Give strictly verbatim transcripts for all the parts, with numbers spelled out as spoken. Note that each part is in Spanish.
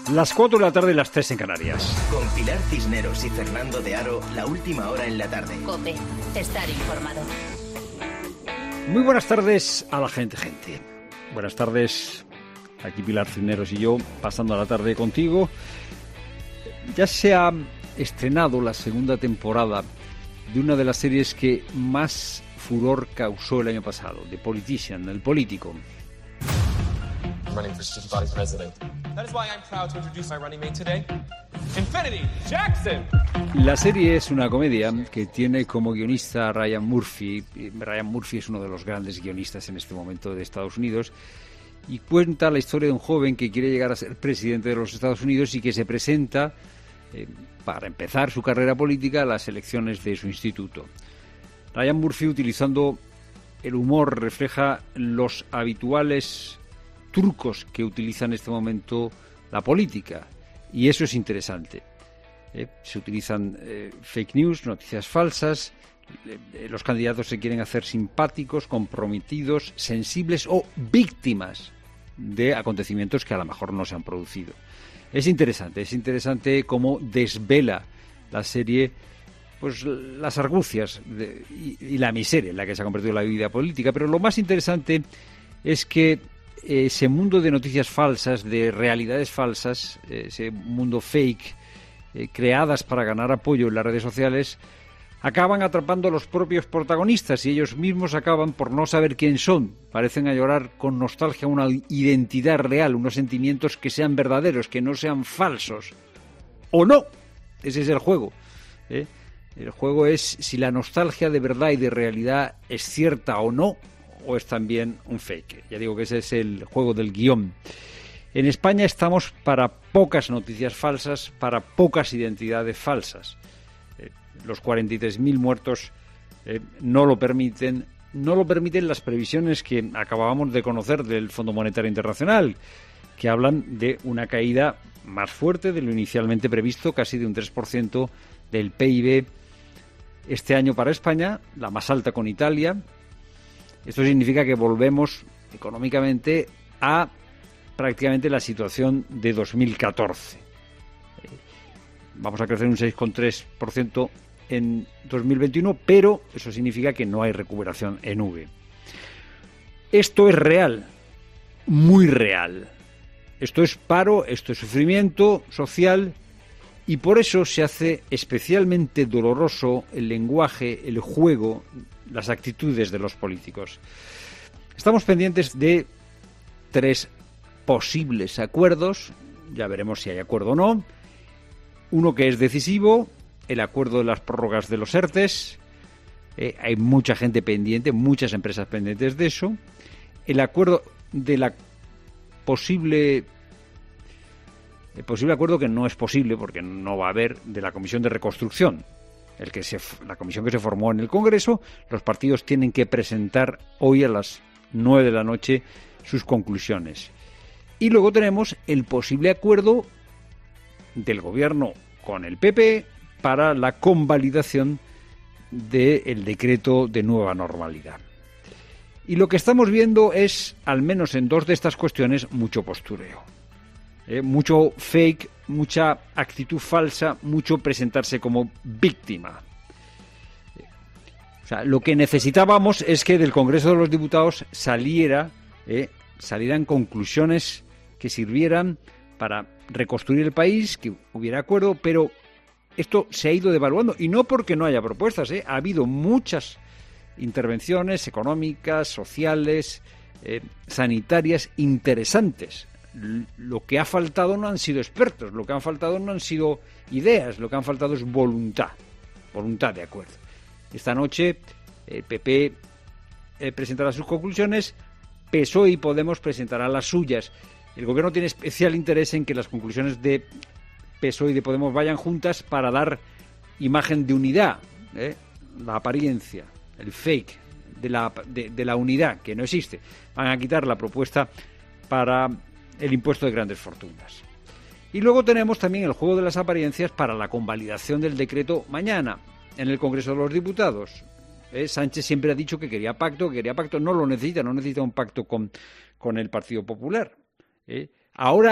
Las cuatro de la tarde y las tres en Canarias. Con Pilar Cisneros y Fernando de Aro, la última hora en la tarde. COPE, estar informado. Muy buenas tardes a la gente, gente. Buenas tardes, aquí Pilar Cisneros y yo, pasando la tarde contigo. Ya se ha estrenado la segunda temporada de una de las series que más furor causó el año pasado, The Politician, El Político. Running for student body president. That is why I'm proud to introduce my running mate today, Infinity Jackson. La serie es una comedia que tiene como guionista a Ryan Murphy. Ryan Murphy es uno de los grandes guionistas en este momento de Estados Unidos y cuenta la historia de un joven que quiere llegar a ser presidente de los Estados Unidos y que se presenta eh, para empezar su carrera política a las elecciones de su instituto. Ryan Murphy, utilizando el humor, refleja los habituales trucos que utiliza en este momento la política, y eso es interesante. Eh, se utilizan eh, fake news, noticias falsas, eh, los candidatos se quieren hacer simpáticos, comprometidos, sensibles o víctimas de acontecimientos que a lo mejor no se han producido. Es interesante, es interesante cómo desvela la serie pues las argucias de, y, y la miseria en la que se ha convertido la vida política, pero lo más interesante es que ese mundo de noticias falsas, de realidades falsas, ese mundo fake, eh, creadas para ganar apoyo en las redes sociales, acaban atrapando a los propios protagonistas y ellos mismos acaban por no saber quién son. Parecen a llorar con nostalgia una identidad real, unos sentimientos que sean verdaderos, que no sean falsos. ¿O no? Ese es el juego, ¿eh? El juego es si la nostalgia de verdad y de realidad es cierta o no, o es también un fake. Ya digo que ese es el juego del guión. En España estamos para pocas noticias falsas, para pocas identidades falsas. Eh, los cuarenta y tres mil muertos eh, no lo permiten, no lo permiten las previsiones que acabábamos de conocer del Fondo Monetario Internacional, que hablan de una caída más fuerte de lo inicialmente previsto, casi de un tres por ciento del P I B este año para España, la más alta con Italia. Esto significa que volvemos económicamente a prácticamente la situación de dos mil catorce. Vamos a crecer un seis coma tres por ciento en dos mil veintiuno, pero eso significa que no hay recuperación en V. Esto es real, muy real. Esto es paro, esto es sufrimiento social y por eso se hace especialmente doloroso el lenguaje, el juego, las actitudes de los políticos. Estamos pendientes de tres posibles acuerdos, ya veremos si hay acuerdo o no. Uno que es decisivo, el acuerdo de las prórrogas de los ERTES. Eh, hay mucha gente pendiente, muchas empresas pendientes de eso. El acuerdo de la posible... El posible acuerdo que no es posible porque no va a haber, de la Comisión de Reconstrucción. El que se, la comisión que se formó en el Congreso, los partidos tienen que presentar hoy a las nueve de la noche sus conclusiones. Y luego tenemos el posible acuerdo del Gobierno con el P P para la convalidación del decreto de nueva normalidad. Y lo que estamos viendo es, al menos en dos de estas cuestiones, mucho postureo. Eh, mucho fake, mucha actitud falsa, mucho presentarse como víctima. O sea, lo que necesitábamos es que del Congreso de los Diputados saliera, eh, salieran conclusiones que sirvieran para reconstruir el país, que hubiera acuerdo, pero esto se ha ido devaluando, y no porque no haya propuestas, eh, ha habido muchas intervenciones económicas, sociales, eh, sanitarias interesantes. Lo que ha faltado no han sido expertos, lo que han faltado no han sido ideas, lo que han faltado es voluntad, voluntad de acuerdo. Esta noche el P P eh, presentará sus conclusiones, P S O E y Podemos presentarán las suyas. El Gobierno tiene especial interés en que las conclusiones de P S O E y de Podemos vayan juntas para dar imagen de unidad, ¿eh? La apariencia, el fake de la, de, de la unidad, que no existe. Van a quitar la propuesta para el impuesto de grandes fortunas. Y luego tenemos también el juego de las apariencias para la convalidación del decreto mañana en el Congreso de los Diputados. ¿Eh? Sánchez siempre ha dicho que quería pacto, que quería pacto, no lo necesita, no necesita un pacto con, con el Partido Popular. ¿Eh? Ahora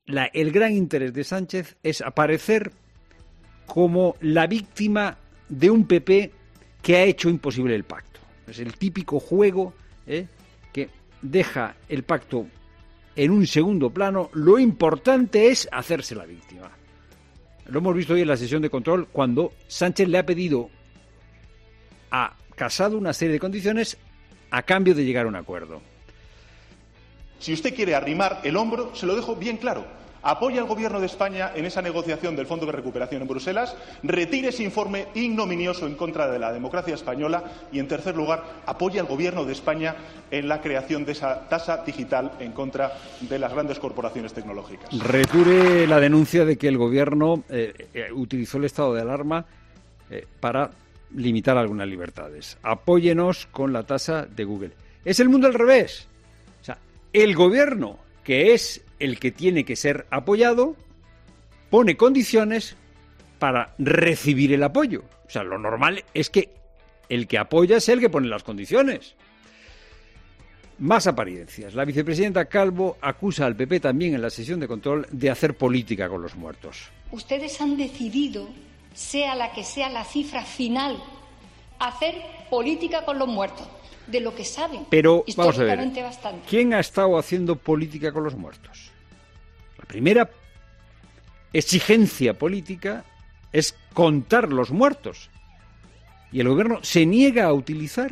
la, el gran interés de Sánchez es aparecer como la víctima de un P P que ha hecho imposible el pacto. Es el típico juego ¿eh? que deja el pacto en un segundo plano. Lo importante es hacerse la víctima. Lo hemos visto hoy en la sesión de control cuando Sánchez le ha pedido a Casado una serie de condiciones a cambio de llegar a un acuerdo. Si usted quiere arrimar el hombro, se lo dejo bien claro. Apoya al Gobierno de España en esa negociación del Fondo de Recuperación en Bruselas, retire ese informe ignominioso en contra de la democracia española y, en tercer lugar, apoya al Gobierno de España en la creación de esa tasa digital en contra de las grandes corporaciones tecnológicas. Retire la denuncia de que el Gobierno eh, eh, utilizó el estado de alarma eh, para limitar algunas libertades. Apóyenos con la tasa de Google. Es el mundo al revés. O sea, el Gobierno, que es el que tiene que ser apoyado, pone condiciones para recibir el apoyo. O sea, lo normal es que el que apoya sea el que pone las condiciones. Más apariencias. La vicepresidenta Calvo acusa al P P también en la sesión de control de hacer política con los muertos. Ustedes han decidido, sea la que sea la cifra final, hacer política con los muertos, de lo que saben. Pero vamos a ver, bastante. ¿Quién ha estado haciendo política con los muertos? La primera exigencia política es contar los muertos. Y el Gobierno se niega a utilizar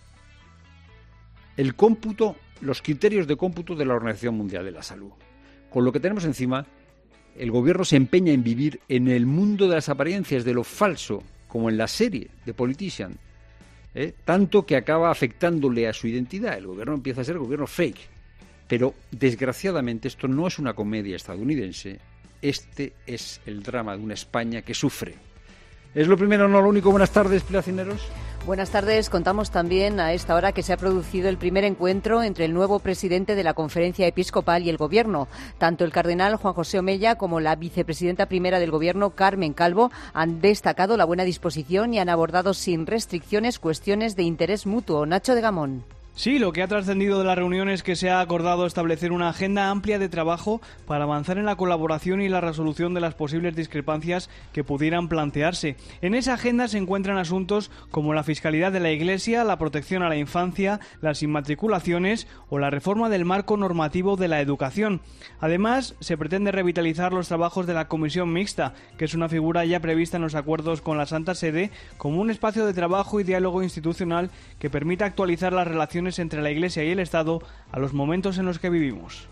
el cómputo, los criterios de cómputo de la Organización Mundial de la Salud. Con lo que tenemos encima, el Gobierno se empeña en vivir en el mundo de las apariencias, de lo falso, como en la serie de Politician, ¿eh? tanto que acaba afectándole a su identidad. El Gobierno empieza a ser Gobierno fake. Pero, desgraciadamente, esto no es una comedia estadounidense. Este es el drama de una España que sufre. ¿Es lo primero, no lo único? Buenas tardes, Placineros. Buenas tardes. Contamos también a esta hora que se ha producido el primer encuentro entre el nuevo presidente de la Conferencia Episcopal y el Gobierno. Tanto el cardenal Juan José Omella como la vicepresidenta primera del Gobierno, Carmen Calvo, han destacado la buena disposición y han abordado sin restricciones cuestiones de interés mutuo. Nacho de Gamón. Sí, lo que ha trascendido de la reunión es que se ha acordado establecer una agenda amplia de trabajo para avanzar en la colaboración y la resolución de las posibles discrepancias que pudieran plantearse. En esa agenda se encuentran asuntos como la fiscalidad de la Iglesia, la protección a la infancia, las inmatriculaciones o la reforma del marco normativo de la educación. Además, se pretende revitalizar los trabajos de la Comisión Mixta, que es una figura ya prevista en los acuerdos con la Santa Sede, como un espacio de trabajo y diálogo institucional que permita actualizar las relaciones entre la Iglesia y el Estado a los momentos en los que vivimos.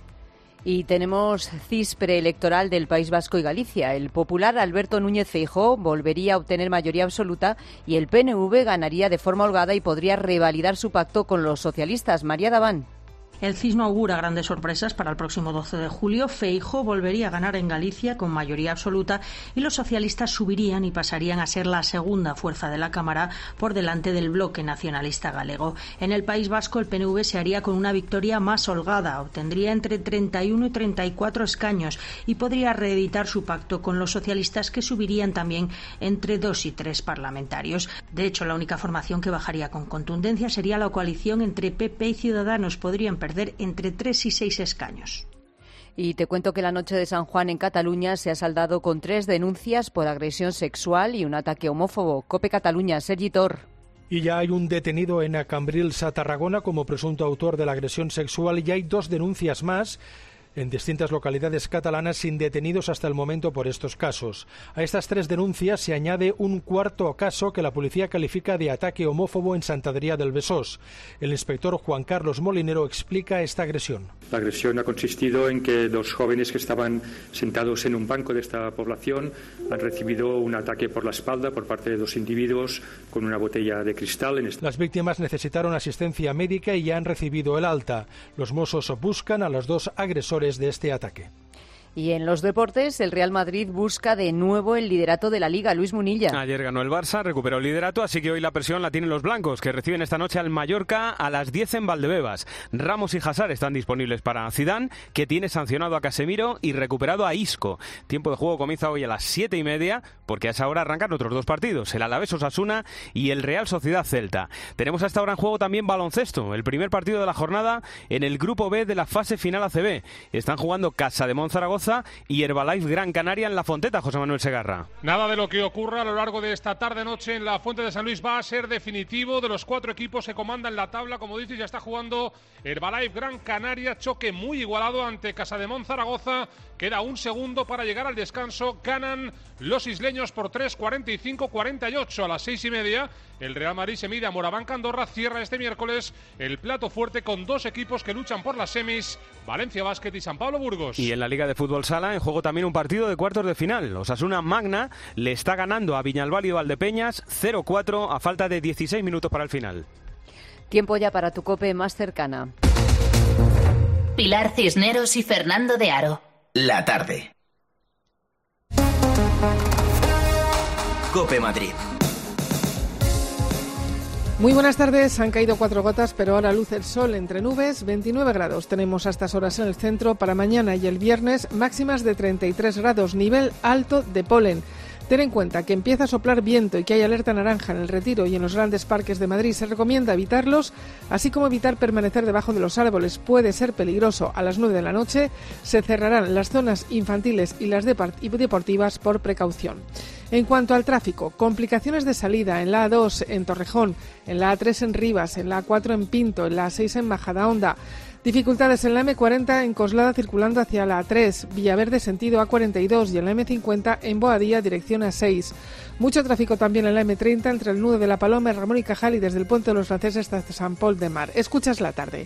Y tenemos cis preelectoral del País Vasco y Galicia. El popular Alberto Núñez Feijóo volvería a obtener mayoría absoluta y el P N V ganaría de forma holgada y podría revalidar su pacto con los socialistas. María Daván. El C I S no augura grandes sorpresas para el próximo doce de julio. Feijóo volvería a ganar en Galicia con mayoría absoluta y los socialistas subirían y pasarían a ser la segunda fuerza de la Cámara por delante del bloque nacionalista galego. En el País Vasco el P N V se haría con una victoria más holgada. Obtendría entre treinta y uno y treinta y cuatro escaños y podría reeditar su pacto con los socialistas, que subirían también entre dos y tres parlamentarios. De hecho, la única formación que bajaría con contundencia sería la coalición entre P P y Ciudadanos. Podrían perder entre tres y seis escaños. Y te cuento que la noche de San Juan en Cataluña se ha saldado con tres denuncias por agresión sexual y un ataque homófobo. COPE Cataluña, Sergi Tor. Y ya hay un detenido en Cambrils, a Tarragona, como presunto autor de la agresión sexual, y hay dos denuncias más en distintas localidades catalanas sin detenidos hasta el momento por estos casos. A estas tres denuncias se añade un cuarto caso que la policía califica de ataque homófobo en Sant Adrià del Besós. El inspector Juan Carlos Molinero explica esta agresión. La agresión ha consistido en que dos jóvenes que estaban sentados en un banco de esta población han recibido un ataque por la espalda por parte de dos individuos con una botella de cristal. En este... Las víctimas necesitaron asistencia médica y ya han recibido el alta. Los Mossos buscan a los dos agresores de este ataque. Y en los deportes, el Real Madrid busca de nuevo el liderato de la Liga. Luis Munilla. Ayer ganó el Barça, recuperó el liderato, así que hoy la presión la tienen los blancos, que reciben esta noche al Mallorca a las diez en Valdebebas. Ramos y Hazard están disponibles para Zidane, que tiene sancionado a Casemiro y recuperado a Isco. Tiempo de juego comienza hoy a las siete y media, porque a esa hora arrancan otros dos partidos, el Alavés Osasuna y el Real Sociedad Celta. Tenemos hasta ahora en juego también baloncesto, el primer partido de la jornada en el Grupo B de la fase final A C B. Están jugando Casa de Monzaragoza Zaragoza y Herbalife Gran Canaria en La Fonteta, José Manuel Segarra. Nada de lo que ocurra a lo largo de esta tarde-noche en la Fuente de San Luis va a ser definitivo. De los cuatro equipos que comandan la tabla, como dices, ya está jugando Herbalife Gran Canaria, choque muy igualado ante Casademont Zaragoza. Queda un segundo para llegar al descanso. Ganan los isleños por tres, cuarenta y cinco a cuarenta y ocho. A las seis y media, el Real Madrid se mide a Moraván Andorra. Cierra este miércoles el plato fuerte con dos equipos que luchan por las semis, Valencia Basket y San Pablo Burgos. Y en la Liga de Fútbol Sala, en juego también un partido de cuartos de final. Osasuna Magna le está ganando a Viñalbal y Valdepeñas cero cuatro a falta de dieciséis minutos para el final. Tiempo ya para tu COPE más cercana. Pilar Cisneros y Fernando de Aro. La tarde. COPE Madrid. Muy buenas tardes, han caído cuatro gotas, pero ahora luce el sol entre nubes, veintinueve grados. Tenemos a estas horas en el centro. Para mañana y el viernes, máximas de treinta y tres grados, nivel alto de polen. Ten en cuenta que empieza a soplar viento y que hay alerta naranja en el Retiro y en los grandes parques de Madrid. Se recomienda evitarlos, así como evitar permanecer debajo de los árboles. Puede ser peligroso. A las nueve de la noche se cerrarán las zonas infantiles y las deportivas por precaución. En cuanto al tráfico, complicaciones de salida en la A dos en Torrejón, en la A tres en Rivas, en la A cuatro en Pinto, en la A seis en Majadahonda. Dificultades en la eme cuarenta en Coslada circulando hacia la A tres, Villaverde sentido A cuarenta y dos y en la eme cincuenta en Boadilla dirección A seis. Mucho tráfico también en la eme treinta entre el nudo de La Paloma, Ramón y Cajal y desde el Puente de los Franceses hasta San Pol de Mar. Escuchas la tarde.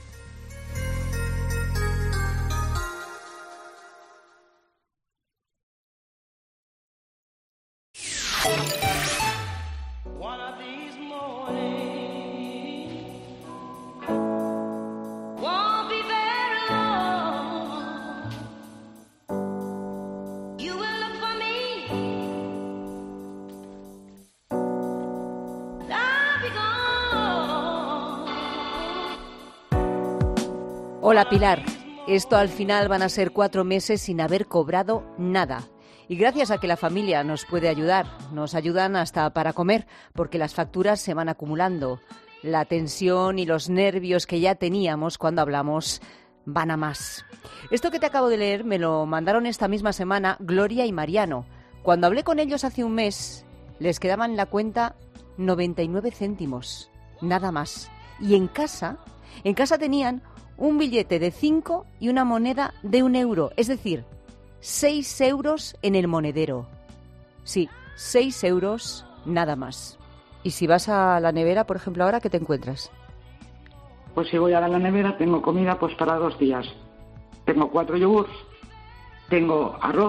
Hola Pilar, esto al final van a ser cuatro meses sin haber cobrado nada. Y gracias a que la familia nos puede ayudar, nos ayudan hasta para comer, porque las facturas se van acumulando. La tensión y los nervios que ya teníamos cuando hablamos van a más. Esto que te acabo de leer me lo mandaron esta misma semana Gloria y Mariano. Cuando hablé con ellos hace un mes, les quedaban en la cuenta noventa y nueve céntimos, nada más. Y en casa, en casa tenían un billete de cinco y una moneda de un euro, es decir, seis euros en el monedero. Sí, seis euros nada más. Y si vas a la nevera, por ejemplo, ahora, ¿qué te encuentras? Pues si voy a la nevera tengo comida pues para dos días. Tengo cuatro yogurts, tengo arroz,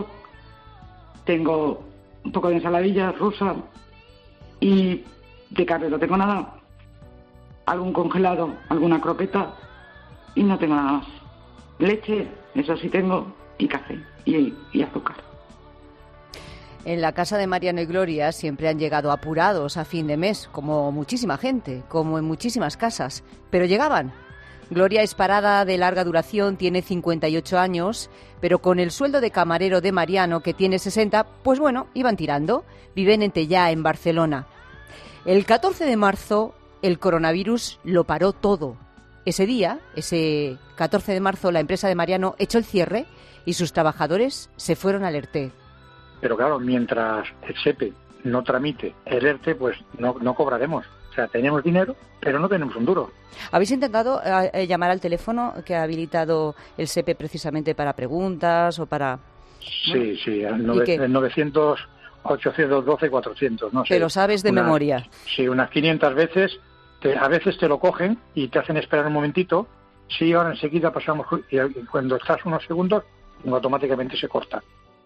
tengo un poco de ensaladilla rusa y de carne no tengo nada. Algún congelado, alguna croqueta y no tengo nada más. Leche, eso sí tengo, y café y, y azúcar. En la casa de Mariano y Gloria siempre han llegado apurados a fin de mes, como muchísima gente, como en muchísimas casas, pero llegaban. Gloria es parada de larga duración, tiene cincuenta y ocho años, pero con el sueldo de camarero de Mariano, que tiene sesenta, pues bueno, iban tirando. Viven en Tellá, en Barcelona. El catorce de marzo, el coronavirus lo paró todo. Ese día, ese catorce de marzo, la empresa de Mariano echó el cierre y sus trabajadores se fueron al ERTE. Pero claro, mientras el SEPE no tramite el ERTE, pues no, no cobraremos. O sea, tenemos dinero, pero no tenemos un duro. ¿Habéis intentado eh, llamar al teléfono que ha habilitado el SEPE precisamente para preguntas o para...? Sí, bueno, sí, el novecientos, ochocientos doce, cuatrocientos, no sé. Te lo sabes de una, memoria. Sí, unas quinientas veces. Te, a veces te lo cogen y te hacen esperar un momentito. Sí, ahora enseguida pasamos. Y cuando estás unos segundos, automáticamente se corta.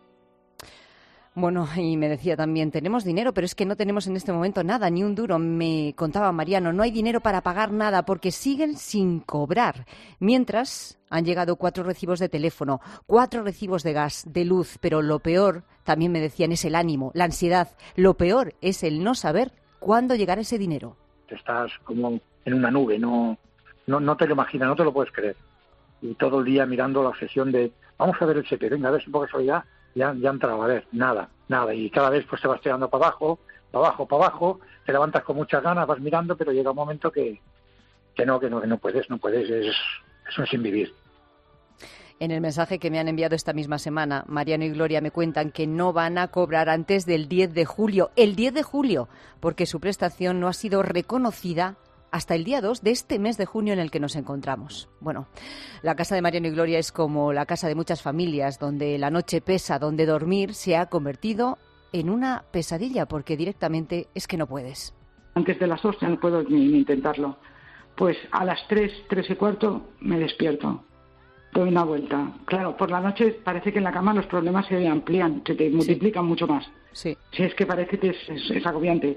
Bueno, y me decía también, tenemos dinero, pero es que no tenemos en este momento nada, ni un duro. Me contaba Mariano, no hay dinero para pagar nada porque siguen sin cobrar. Mientras han llegado cuatro recibos de teléfono, cuatro recibos de gas, de luz, pero lo peor, también me decían, es el ánimo, la ansiedad. Lo peor es el no saber cuándo llegará ese dinero. Estás como en una nube, no, no, no te lo imaginas, no te lo puedes creer. Y todo el día mirando la obsesión de, vamos a ver el SEPE, venga, a ver si por casualidad ya, ya ha entrado, a ver, nada, nada. Y cada vez pues te vas tirando para abajo, para abajo, para abajo, te levantas con muchas ganas, vas mirando, pero llega un momento que, que no, que no, que no puedes, no puedes, es, es un sin vivir. En el mensaje que me han enviado esta misma semana, Mariano y Gloria me cuentan que no van a cobrar antes del diez de julio, el diez de julio, porque su prestación no ha sido reconocida hasta el día dos de este mes de junio en el que nos encontramos. Bueno, la casa de Mariano y Gloria es como la casa de muchas familias, donde la noche pesa, donde dormir se ha convertido en una pesadilla, porque directamente es que no puedes. Antes de las dos ya no puedo ni, ni intentarlo. Pues a las tres, tres y cuarto me despierto, doy una vuelta. Claro, por la noche parece que en la cama los problemas se amplían, se te multiplican sí. mucho más. Sí. Sí, es que parece que es, es, es agobiante.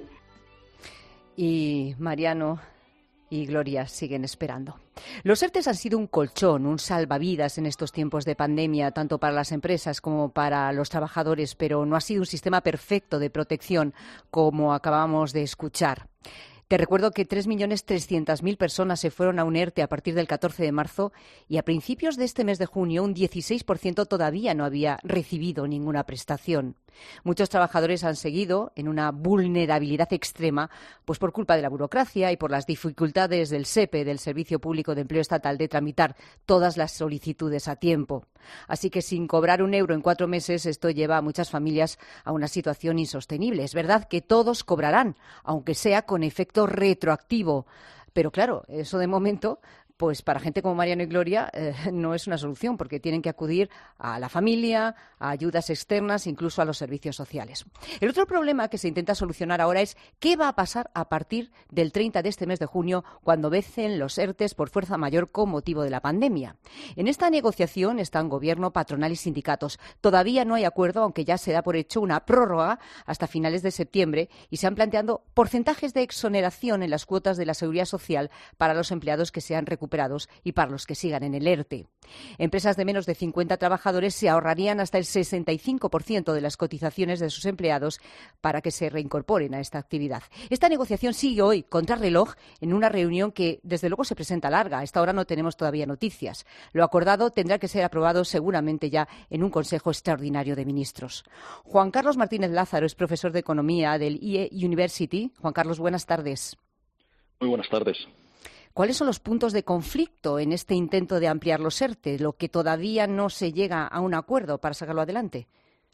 Y Mariano y Gloria siguen esperando. Los ERTEs han sido un colchón, un salvavidas en estos tiempos de pandemia, tanto para las empresas como para los trabajadores, pero no ha sido un sistema perfecto de protección, como acabamos de escuchar. Te recuerdo que tres millones trescientas mil personas se fueron a un ERTE a partir del catorce de marzo y a principios de este mes de junio un dieciséis por ciento todavía no había recibido ninguna prestación. Muchos trabajadores han seguido en una vulnerabilidad extrema, pues por culpa de la burocracia y por las dificultades del S E P E, del Servicio Público de Empleo Estatal, de tramitar todas las solicitudes a tiempo. Así que sin cobrar un euro en cuatro meses, esto lleva a muchas familias a una situación insostenible. Es verdad que todos cobrarán, aunque sea con efecto retroactivo. Pero claro, eso de momento, pues para gente como Mariano y Gloria eh, no es una solución, porque tienen que acudir a la familia, a ayudas externas, incluso a los servicios sociales. El otro problema que se intenta solucionar ahora es qué va a pasar a partir del treinta de este mes de junio, cuando vencen los ERTEs por fuerza mayor con motivo de la pandemia. En esta negociación están Gobierno, patronal y sindicatos. Todavía no hay acuerdo, aunque ya se da por hecho una prórroga hasta finales de septiembre y se han planteado porcentajes de exoneración en las cuotas de la Seguridad Social para los empleados que sean recuperados recuperados y para los que sigan en el ERTE. Empresas de menos de cincuenta trabajadores se ahorrarían hasta el sesenta y cinco por ciento de las cotizaciones de sus empleados para que se reincorporen a esta actividad. Esta negociación sigue hoy, contrarreloj, en una reunión que desde luego se presenta larga. A esta hora no tenemos todavía noticias. Lo acordado tendrá que ser aprobado seguramente ya en un Consejo Extraordinario de Ministros. Juan Carlos Martínez Lázaro es profesor de Economía del I E University. Juan Carlos, buenas tardes. Muy buenas tardes. ¿Cuáles son los puntos de conflicto en este intento de ampliar los ERTE, lo que todavía no se llega a un acuerdo para sacarlo adelante?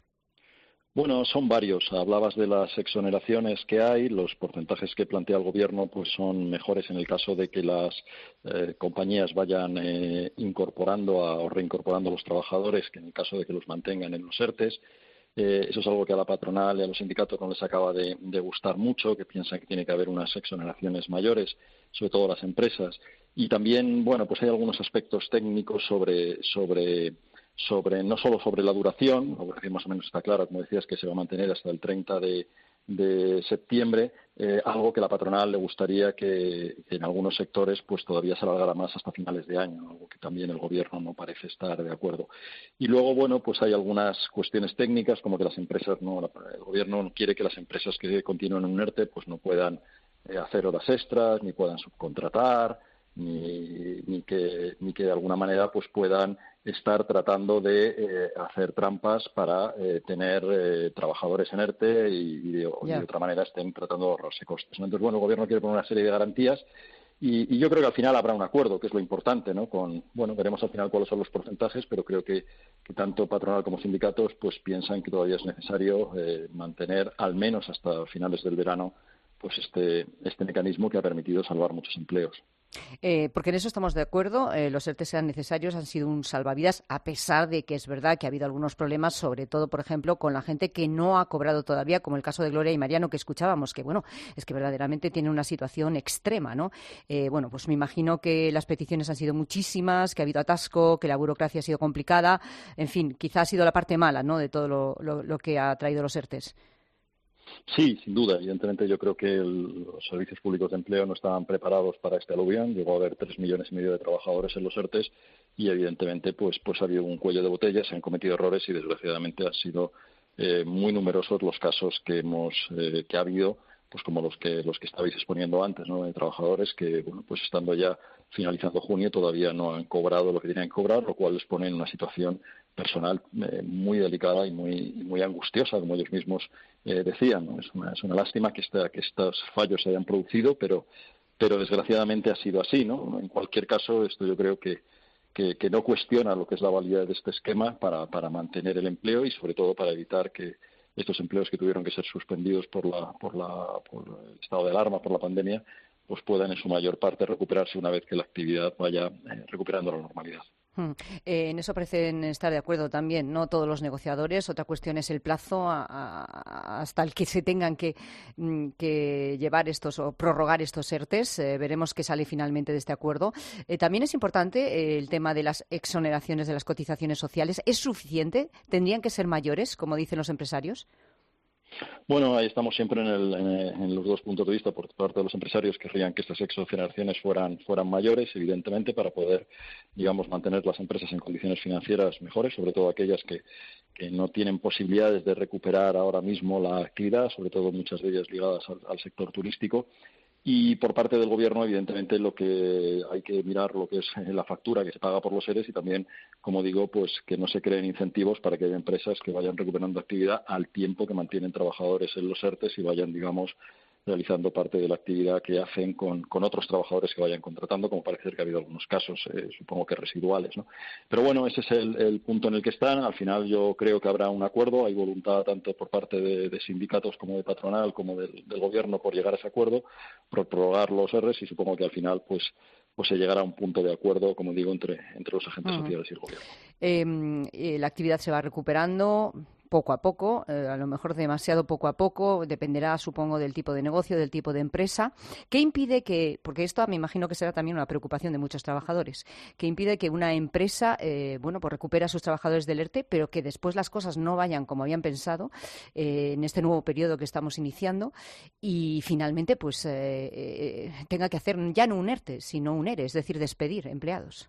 Bueno, son varios. Hablabas de las exoneraciones que hay. Los porcentajes que plantea el Gobierno pues son mejores en el caso de que las eh, compañías vayan eh, incorporando a, o reincorporando a los trabajadores, que en el caso de que los mantengan en los ERTEs. Eh, eso es algo que a la patronal y a los sindicatos no les acaba de, de gustar mucho, que piensan que tiene que haber unas exoneraciones mayores, sobre todo las empresas. Y también, bueno, pues hay algunos aspectos técnicos sobre, sobre, sobre no solo sobre la duración, la duración más o menos está clara, como decías, que se va a mantener hasta el treinta de septiembre, eh, algo que a la patronal le gustaría que, que en algunos sectores pues todavía se alargara más hasta finales de año, algo que también el Gobierno no parece estar de acuerdo. Y luego, bueno, pues hay algunas cuestiones técnicas, como que las empresas, no, el Gobierno no quiere que las empresas que continúen en un ERTE pues no puedan eh, hacer horas extras, ni puedan subcontratar, ni, ni que ni que de alguna manera pues puedan estar tratando de eh, hacer trampas para eh, tener eh, trabajadores en ERTE y, y, de, y de otra manera estén tratando de ahorrarse costes, ¿no? Entonces, bueno, el Gobierno quiere poner una serie de garantías y, y yo creo que al final habrá un acuerdo, que es lo importante, ¿no? Con, bueno, veremos al final cuáles son los porcentajes, pero creo que, que tanto patronal como sindicatos pues piensan que todavía es necesario eh, mantener al menos hasta finales del verano pues este, este mecanismo que ha permitido salvar muchos empleos. Eh, porque en eso estamos de acuerdo, eh, los ERTE sean necesarios, han sido un salvavidas, a pesar de que es verdad que ha habido algunos problemas, sobre todo, por ejemplo, con la gente que no ha cobrado todavía, como el caso de Gloria y Mariano, que escuchábamos, que bueno, es que verdaderamente tienen una situación extrema, ¿no? Eh, bueno, pues me imagino que las peticiones han sido muchísimas, que ha habido atasco, que la burocracia ha sido complicada, en fin, quizá ha sido la parte mala, ¿no?, de todo lo, lo, lo que ha traído los ERTEs. Sí, sin duda. Evidentemente yo creo que el, los servicios públicos de empleo no estaban preparados para este aluvión. Llegó a haber tres millones y medio de trabajadores en los ERTEs y evidentemente pues, pues ha habido un cuello de botella, se han cometido errores y desgraciadamente han sido eh, muy numerosos los casos que hemos eh, que ha habido, pues como los que los que estabais exponiendo antes, ¿no?, de trabajadores que, bueno, pues estando ya finalizando junio todavía no han cobrado lo que tenían que cobrar, lo cual les pone en una situación personal eh, muy delicada y muy muy angustiosa, como ellos mismos eh, decían, ¿no? Es una, es una lástima que, esta, que estos fallos se hayan producido, pero pero desgraciadamente ha sido así, ¿no? En cualquier caso, esto yo creo que que, que no cuestiona lo que es la validez de este esquema para, para mantener el empleo y sobre todo para evitar que estos empleos que tuvieron que ser suspendidos por la por la por el estado de alarma, por la pandemia, pues puedan en su mayor parte recuperarse una vez que la actividad vaya eh, recuperando la normalidad. Hmm. Eh, en eso parecen estar de acuerdo también, no todos los negociadores. Otra cuestión es el plazo a, a, hasta el que se tengan que, que llevar estos o prorrogar estos ERTES. Eh, veremos qué sale finalmente de este acuerdo. Eh, también es importante eh, el tema de las exoneraciones de las cotizaciones sociales. ¿Es suficiente? ¿Tendrían que ser mayores, como dicen los empresarios? Bueno, ahí estamos siempre en, el, en, en los dos puntos de vista. Por parte de los empresarios querrían que estas exoneraciones fueran, fueran mayores, evidentemente, para poder, digamos, mantener las empresas en condiciones financieras mejores, sobre todo aquellas que, que no tienen posibilidades de recuperar ahora mismo la actividad, sobre todo muchas de ellas ligadas al, al sector turístico. Y por parte del Gobierno, evidentemente, lo que hay que mirar lo que es la factura que se paga por los ERES y también, como digo, pues que no se creen incentivos para que haya empresas que vayan recuperando actividad al tiempo que mantienen trabajadores en los ERTES y vayan, digamos, realizando parte de la actividad que hacen con, con otros trabajadores que vayan contratando, como parece ser que ha habido algunos casos, eh, supongo que residuales, ¿no? Pero bueno, ese es el, el punto en el que están. Al final yo creo que habrá un acuerdo. Hay voluntad tanto por parte de, de sindicatos como de patronal como del, del Gobierno por llegar a ese acuerdo, por prorrogar los ERTES y supongo que al final pues pues se llegará a un punto de acuerdo, como digo, entre, entre los agentes uh-huh. sociales y el Gobierno. Eh, la actividad se va recuperando poco a poco, eh, a lo mejor demasiado poco a poco, dependerá, supongo, del tipo de negocio, del tipo de empresa. ¿Qué impide que, porque esto me imagino que será también una preocupación de muchos trabajadores, que impide que una empresa, eh, bueno, pues recupere a sus trabajadores del ERTE, pero que después las cosas no vayan como habían pensado eh, en este nuevo periodo que estamos iniciando y finalmente, pues, eh, eh, tenga que hacer ya no un ERTE, sino un ERE, es decir, despedir empleados?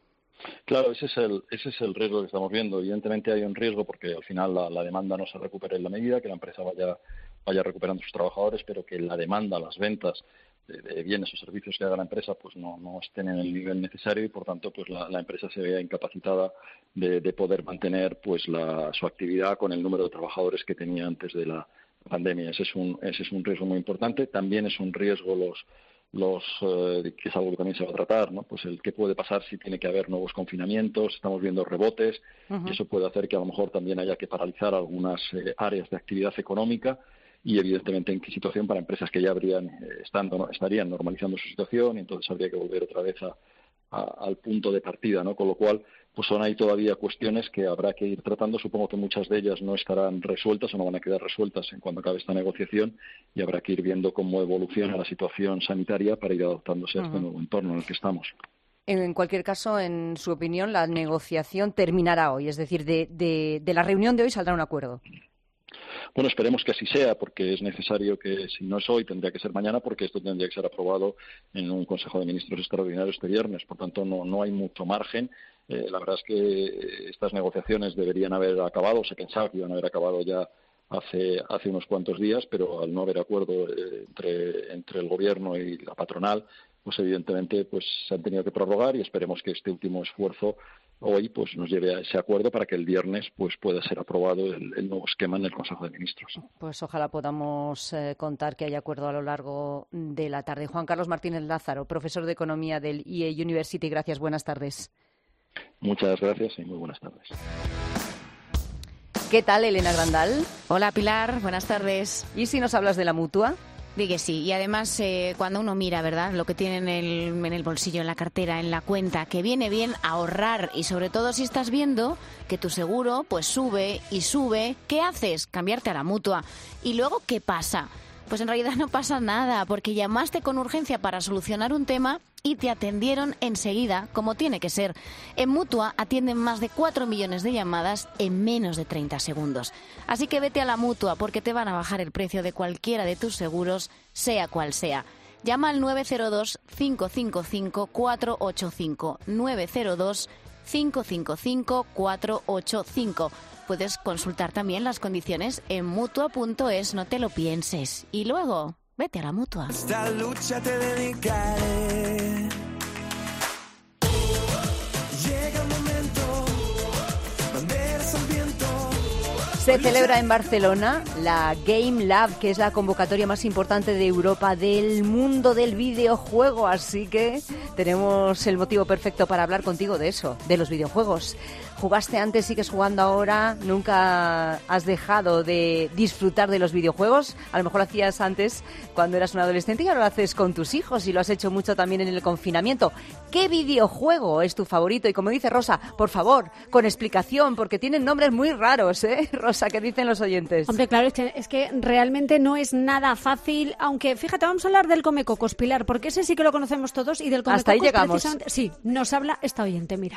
Claro, ese es el ese es el riesgo que estamos viendo. Evidentemente hay un riesgo porque al final la, la demanda no se recupere en la medida, que la empresa vaya vaya recuperando sus trabajadores, pero que la demanda, las ventas de, de bienes o servicios que haga la empresa pues no, no estén en el nivel necesario y por tanto pues la, la empresa se vea incapacitada de, de poder mantener pues la, su actividad con el número de trabajadores que tenía antes de la pandemia. Ese es un ese es un riesgo muy importante. También es un riesgo los los eh, que es algo que también se va a tratar, ¿no? Pues el qué puede pasar si tiene que haber nuevos confinamientos, estamos viendo rebotes, uh-huh. y eso puede hacer que a lo mejor también haya que paralizar algunas eh, áreas de actividad económica y evidentemente en qué situación para empresas que ya habrían eh, estando ¿no? estarían normalizando su situación y entonces habría que volver otra vez a, a, al punto de partida, ¿no? Con lo cual pues son ahí todavía cuestiones que habrá que ir tratando. Supongo que muchas de ellas no estarán resueltas o no van a quedar resueltas en cuando acabe esta negociación y habrá que ir viendo cómo evoluciona la situación sanitaria para ir adaptándose a este nuevo entorno en el que estamos. En cualquier caso, en su opinión, la negociación terminará hoy, es decir, de, de, de la reunión de hoy saldrá un acuerdo. Bueno, esperemos que así sea, porque es necesario que, si no es hoy, tendría que ser mañana, porque esto tendría que ser aprobado en un Consejo de Ministros extraordinario este viernes. Por tanto, no, no hay mucho margen. Eh, la verdad es que estas negociaciones deberían haber acabado, se pensaba que iban a haber acabado ya hace hace unos cuantos días, pero al no haber acuerdo eh, entre, entre el Gobierno y la patronal, pues evidentemente pues se han tenido que prorrogar y esperemos que este último esfuerzo hoy pues nos lleve a ese acuerdo para que el viernes pues pueda ser aprobado el, el nuevo esquema en el Consejo de Ministros. Pues ojalá podamos eh, contar que haya acuerdo a lo largo de la tarde. Juan Carlos Martínez Lázaro, profesor de Economía del I E University. Gracias, buenas tardes. Muchas gracias y muy buenas tardes. ¿Qué tal, Elena Grandal? Hola, Pilar, buenas tardes. ¿Y si nos hablas de la Mutua? Di que sí, y además eh, cuando uno mira, ¿verdad?, lo que tiene en el, en el bolsillo, en la cartera, en la cuenta, que viene bien ahorrar y sobre todo si estás viendo que tu seguro pues sube y sube, ¿qué haces? Cambiarte a la Mutua. ¿Y luego qué pasa? Pues en realidad no pasa nada, porque llamaste con urgencia para solucionar un tema y te atendieron enseguida, como tiene que ser. En Mutua atienden más de cuatro millones de llamadas en menos de treinta segundos. Así que vete a la Mutua, porque te van a bajar el precio de cualquiera de tus seguros, sea cual sea. Llama al nueve cero dos, cinco cinco cinco, cuatro ocho cinco, nueve cero dos, cinco cinco cinco, cuatro ocho cinco. Puedes consultar también las condiciones en mutua punto es, no te lo pienses. Y luego, vete a la Mutua. Esta lucha te dedicaré. Llega el momento, banderas al viento, Se celebra en Barcelona la Game Lab, que es la convocatoria más importante de Europa del mundo del videojuego, así que tenemos el motivo perfecto para hablar contigo de eso, de los videojuegos. ¿Jugaste antes, sigues jugando ahora? ¿Nunca has dejado de disfrutar de los videojuegos? A lo mejor lo hacías antes cuando eras un adolescente y ahora lo haces con tus hijos y lo has hecho mucho también en el confinamiento. ¿Qué videojuego es tu favorito? Y como dice Rosa, por favor, con explicación, porque tienen nombres muy raros, ¿eh? Rosa, ¿qué dicen los oyentes? Hombre, claro, es que, es que realmente no es nada fácil, aunque fíjate, vamos a hablar del Comecocos, Pilar, porque ese sí que lo conocemos todos y del Comecocos hasta ahí llegamos. Precisamente, sí, nos habla esta oyente, mira.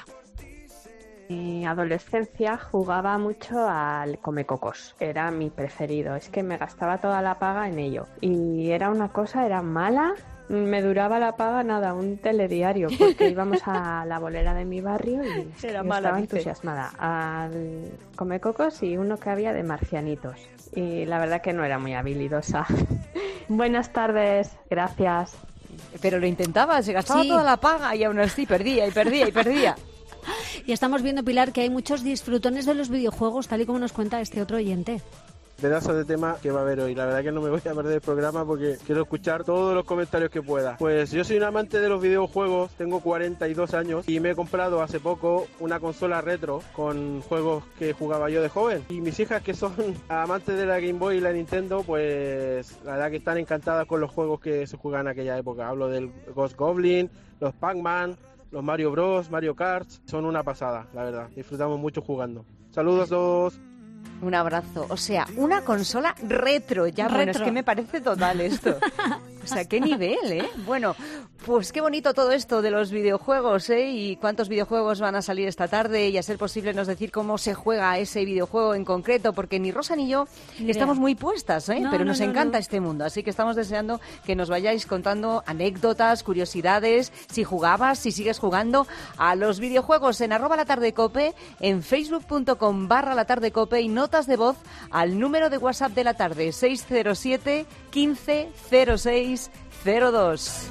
En mi adolescencia jugaba mucho al Comecocos, era mi preferido, es que me gastaba toda la paga en ello y era una cosa, era mala, me duraba la paga nada, un telediario, porque íbamos a la bolera de mi barrio y es que Era yo mala, estaba dice. entusiasmada al Comecocos y uno que había de marcianitos y la verdad que no era muy habilidosa. Buenas tardes, gracias. Pero lo intentaba, se gastaba Sí. toda la paga y aún así perdía y perdía y perdía. Y estamos viendo, Pilar, que hay muchos disfrutones de los videojuegos, tal y como nos cuenta este otro oyente. Pedazo de tema que va a haber hoy. La verdad que no me voy a perder el programa porque quiero escuchar todos los comentarios que pueda. Pues yo soy un amante de los videojuegos, tengo cuarenta y dos años y me he comprado hace poco una consola retro con juegos que jugaba yo de joven. Y mis hijas, que son amantes de la Game Boy y la Nintendo, pues la verdad que están encantadas con los juegos que se jugaban en aquella época. Hablo del Ghost Goblin, los Pac-Man, los Mario Bros, Mario Kart. Son una pasada, la verdad. Disfrutamos mucho jugando. Saludos a todos. Un abrazo. O sea, una consola retro. Ya, bueno, es Retro. que me parece total esto. O sea, qué nivel, ¿eh? Bueno, pues qué bonito todo esto de los videojuegos, ¿eh? Y cuántos videojuegos van a salir esta tarde y a ser posible nos decir cómo se juega ese videojuego en concreto, porque ni Rosa ni yo Ni estamos idea. muy puestas, ¿eh? No, Pero no, nos no, encanta no. este mundo, así que estamos deseando que nos vayáis contando anécdotas, curiosidades, si jugabas, si sigues jugando a los videojuegos en arroba la tarde cope, en facebook.com barra la tarde cope y notas de voz al número de WhatsApp de la tarde seis cero siete quince cero seis cero dos.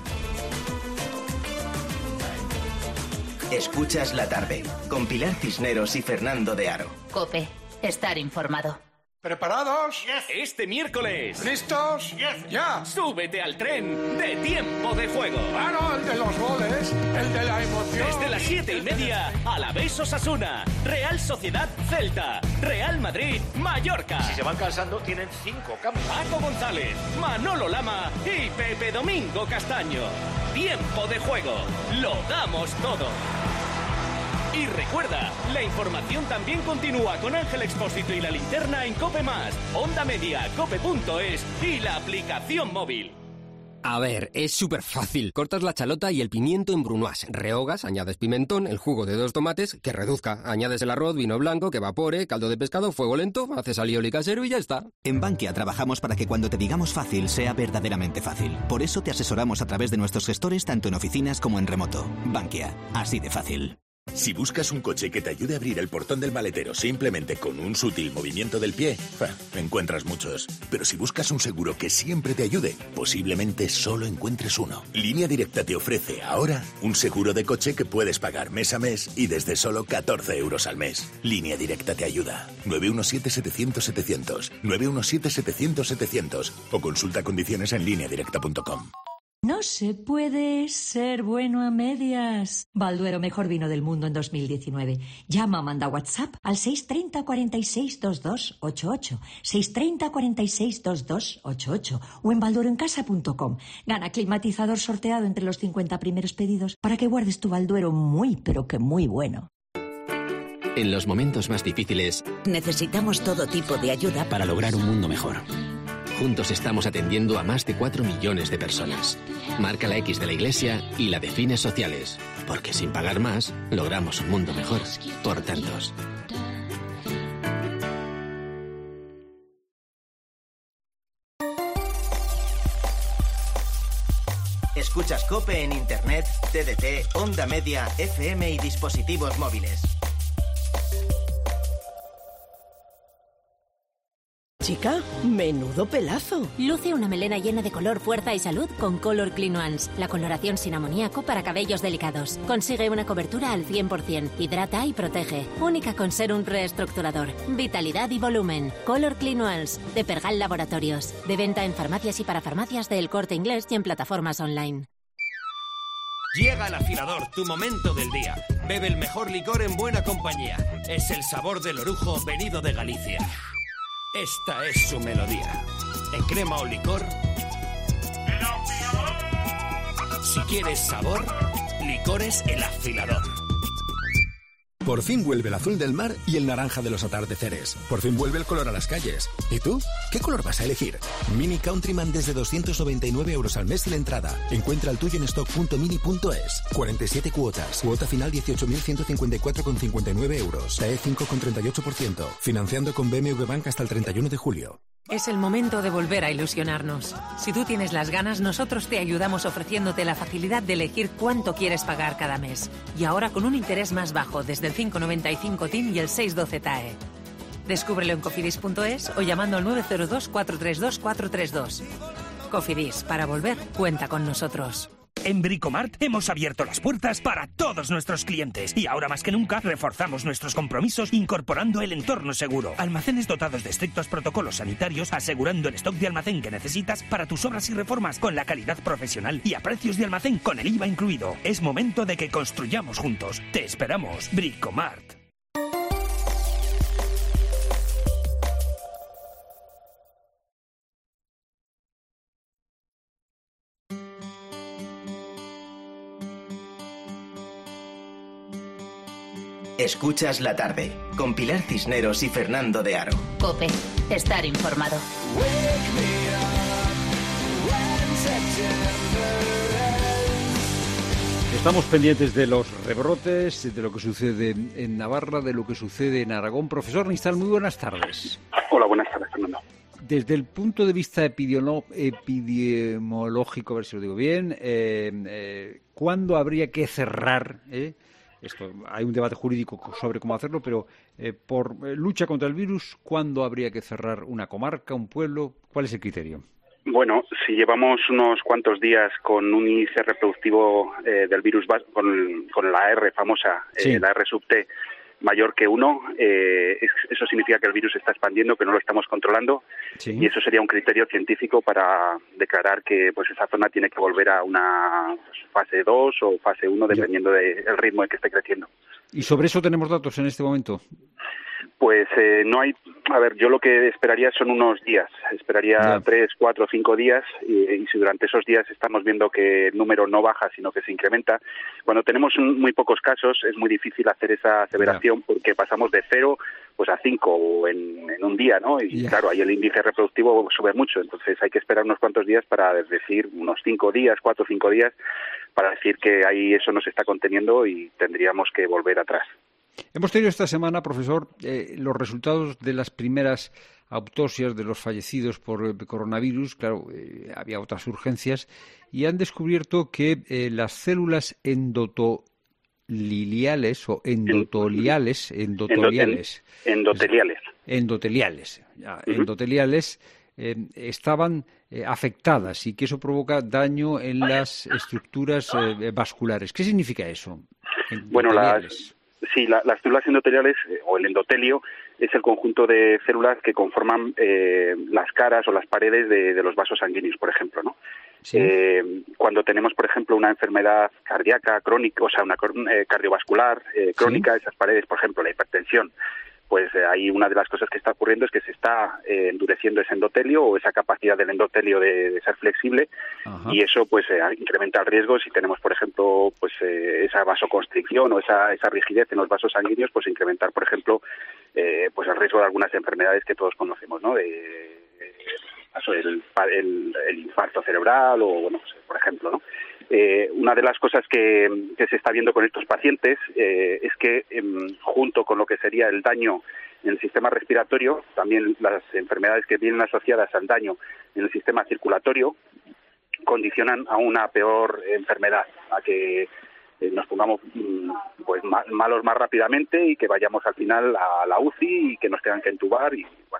Escuchas la tarde con Pilar Cisneros y Fernando de Aro. Cope, estar informado. ¿Preparados? Este miércoles. ¿Listos? ¡Ya! Súbete al tren de Tiempo de Juego. Claro, el de los goles, el de la emoción. Desde las siete y media, Alavés Osasuna, Real Sociedad Celta, Real Madrid Mallorca. Si se van cansando, tienen cinco cambios. Paco González, Manolo Lama y Pepe Domingo Castaño. Tiempo de Juego. Lo damos todo. Y recuerda, la información también continúa con Ángel Expósito y la linterna en Cope Más, Onda Media, cope punto es y la aplicación móvil. A ver, es súper fácil. Cortas la chalota y el pimiento en brunoise. Rehogas, añades pimentón, el jugo de dos tomates, que reduzca. Añades el arroz, vino blanco, que evapore, caldo de pescado, fuego lento, haces alioli casero y ya está. En Bankia trabajamos para que cuando te digamos fácil sea verdaderamente fácil. Por eso te asesoramos a través de nuestros gestores tanto en oficinas como en remoto. Bankia, así de fácil. Si buscas un coche que te ayude a abrir el portón del maletero simplemente con un sutil movimiento del pie, ja, encuentras muchos. Pero si buscas un seguro que siempre te ayude, posiblemente solo encuentres uno. Línea Directa te ofrece ahora un seguro de coche que puedes pagar mes a mes y desde solo catorce euros al mes. Línea Directa te ayuda. nueve uno siete setecientos setecientos, nueve uno siete setecientos setecientos o consulta condiciones en línea directa punto com. No se puede ser bueno a medias. Balduero, mejor vino del mundo en dos mil diecinueve. Llama o manda WhatsApp al seis treinta cuarenta y seis veintidós ochenta y ocho, seis treinta cuarenta y seis veintidós ochenta y ocho o en balduero en casa punto com. Gana climatizador sorteado entre los cincuenta primeros pedidos para que guardes tu Balduero muy, pero que muy bueno. En los momentos más difíciles, necesitamos todo tipo de ayuda para lograr un mundo mejor. Juntos estamos atendiendo a más de cuatro millones de personas. Marca la X de la Iglesia y la de fines sociales, porque sin pagar más, logramos un mundo mejor. Por tantos. Escuchas COPE en Internet, T D T, Onda Media, F M y dispositivos móviles. Chica, menudo pelazo. Luce una melena llena de color, fuerza y salud con Color Clean Ones. La coloración sin amoníaco para cabellos delicados. Consigue una cobertura al cien por ciento. Hidrata y protege. Única con Serum reestructurador. Vitalidad y volumen. Color Clean Ones. De Pergal Laboratorios. De venta en farmacias y para farmacias de El Corte Inglés y en plataformas online. Llega el afilador, tu momento del día. Bebe el mejor licor en buena compañía. Es el sabor del orujo venido de Galicia. Esta es su melodía. En crema o licor. Si quieres sabor, Licores El Afilador. Por fin vuelve el azul del mar y el naranja de los atardeceres. Por fin vuelve el color a las calles. ¿Y tú? ¿Qué color vas a elegir? Mini Countryman desde doscientos noventa y nueve euros al mes sin entrada. Encuentra el tuyo en stock punto mini punto es. cuarenta y siete cuotas. Cuota final dieciocho mil ciento cincuenta y cuatro con cincuenta y nueve euros. T A E cinco con treinta y ocho por ciento. Financiando con B M W Bank hasta el treinta y uno de julio. Es el momento de volver a ilusionarnos. Si tú tienes las ganas, nosotros te ayudamos ofreciéndote la facilidad de elegir cuánto quieres pagar cada mes. Y ahora con un interés más bajo, desde el cinco coma noventa y cinco T I N y el seis coma doce T A E. Descúbrelo en cofidis punto es o llamando al nueve cero dos, cuatro tres dos, cuatro tres dos. Cofidis, para volver, cuenta con nosotros. En Bricomart hemos abierto las puertas para todos nuestros clientes y ahora más que nunca reforzamos nuestros compromisos incorporando el entorno seguro. Almacenes dotados de estrictos protocolos sanitarios asegurando el stock de almacén que necesitas para tus obras y reformas con la calidad profesional y a precios de almacén con el I V A incluido. Es momento de que construyamos juntos. Te esperamos. Bricomart. Escuchas la tarde, con Pilar Cisneros y Fernando de Aro. COPE, estar informado. Estamos pendientes de los rebrotes, de lo que sucede en Navarra, de lo que sucede en Aragón. Profesor Nistal, muy buenas tardes. Hola, buenas tardes, Fernando. Desde el punto de vista epidemiológico, a ver si lo digo bien, eh, eh, ¿cuándo habría que cerrar? Eh? Esto, hay un debate jurídico sobre cómo hacerlo, pero eh, por eh, lucha contra el virus, ¿cuándo habría que cerrar una comarca, un pueblo? ¿Cuál es el criterio? Bueno, si llevamos unos cuantos días con un índice reproductivo eh, del virus con, con la R famosa, sí. eh, la R sub T, mayor que uno, eh, eso significa que el virus se está expandiendo, que no lo estamos controlando, sí. Y eso sería un criterio científico para declarar que pues esa zona tiene que volver a una fase dos o fase uno, dependiendo del ritmo en que esté creciendo. ¿Y sobre eso tenemos datos en este momento? Pues eh, no hay... A ver, yo lo que esperaría son unos días. Esperaría yeah. tres, cuatro, cinco días y, y si durante esos días estamos viendo que el número no baja, sino que se incrementa. Cuando tenemos un, muy pocos casos es muy difícil hacer esa aseveración yeah. porque pasamos de cero pues a cinco en, en un día, ¿no? Y yeah. claro, ahí el índice reproductivo sube mucho. Entonces hay que esperar unos cuantos días para decir, unos cinco días, cuatro o cinco días, para decir que ahí eso nos está conteniendo y tendríamos que volver atrás. Hemos tenido esta semana, profesor, eh, los resultados de las primeras autopsias de los fallecidos por el coronavirus. Claro, eh, había otras urgencias y han descubierto que eh, las células endoteliales o endoteliales, endoteliales, endoteliales, endoteliales, ya, uh-huh. endoteliales eh, estaban eh, afectadas y que eso provoca daño en las estructuras eh, vasculares. ¿Qué significa eso? Bueno, las Sí, la, las células endoteliales, eh, o el endotelio, es el conjunto de células que conforman eh, las caras o las paredes de, de los vasos sanguíneos, por ejemplo, ¿no? Sí. Eh, cuando tenemos, por ejemplo, una enfermedad cardíaca crónica, o sea, una eh, cardiovascular eh, crónica, sí. esas paredes, por ejemplo, la hipertensión, pues eh, ahí una de las cosas que está ocurriendo es que se está eh, endureciendo ese endotelio o esa capacidad del endotelio de, de ser flexible. Ajá. Y eso pues eh, incrementa el riesgo si tenemos, por ejemplo, pues eh, esa vasoconstricción o esa, esa rigidez en los vasos sanguíneos, pues incrementar, por ejemplo, eh, pues el riesgo de algunas enfermedades que todos conocemos, ¿no? De, de el, el, el infarto cerebral o, bueno, pues, por ejemplo, ¿no? Eh, una de las cosas que, que se está viendo con estos pacientes eh, es que eh, junto con lo que sería el daño en el sistema respiratorio, también las enfermedades que vienen asociadas al daño en el sistema circulatorio condicionan a una peor enfermedad, a que eh, nos pongamos pues malos más rápidamente y que vayamos al final a la U C I y que nos tengan que entubar y bueno.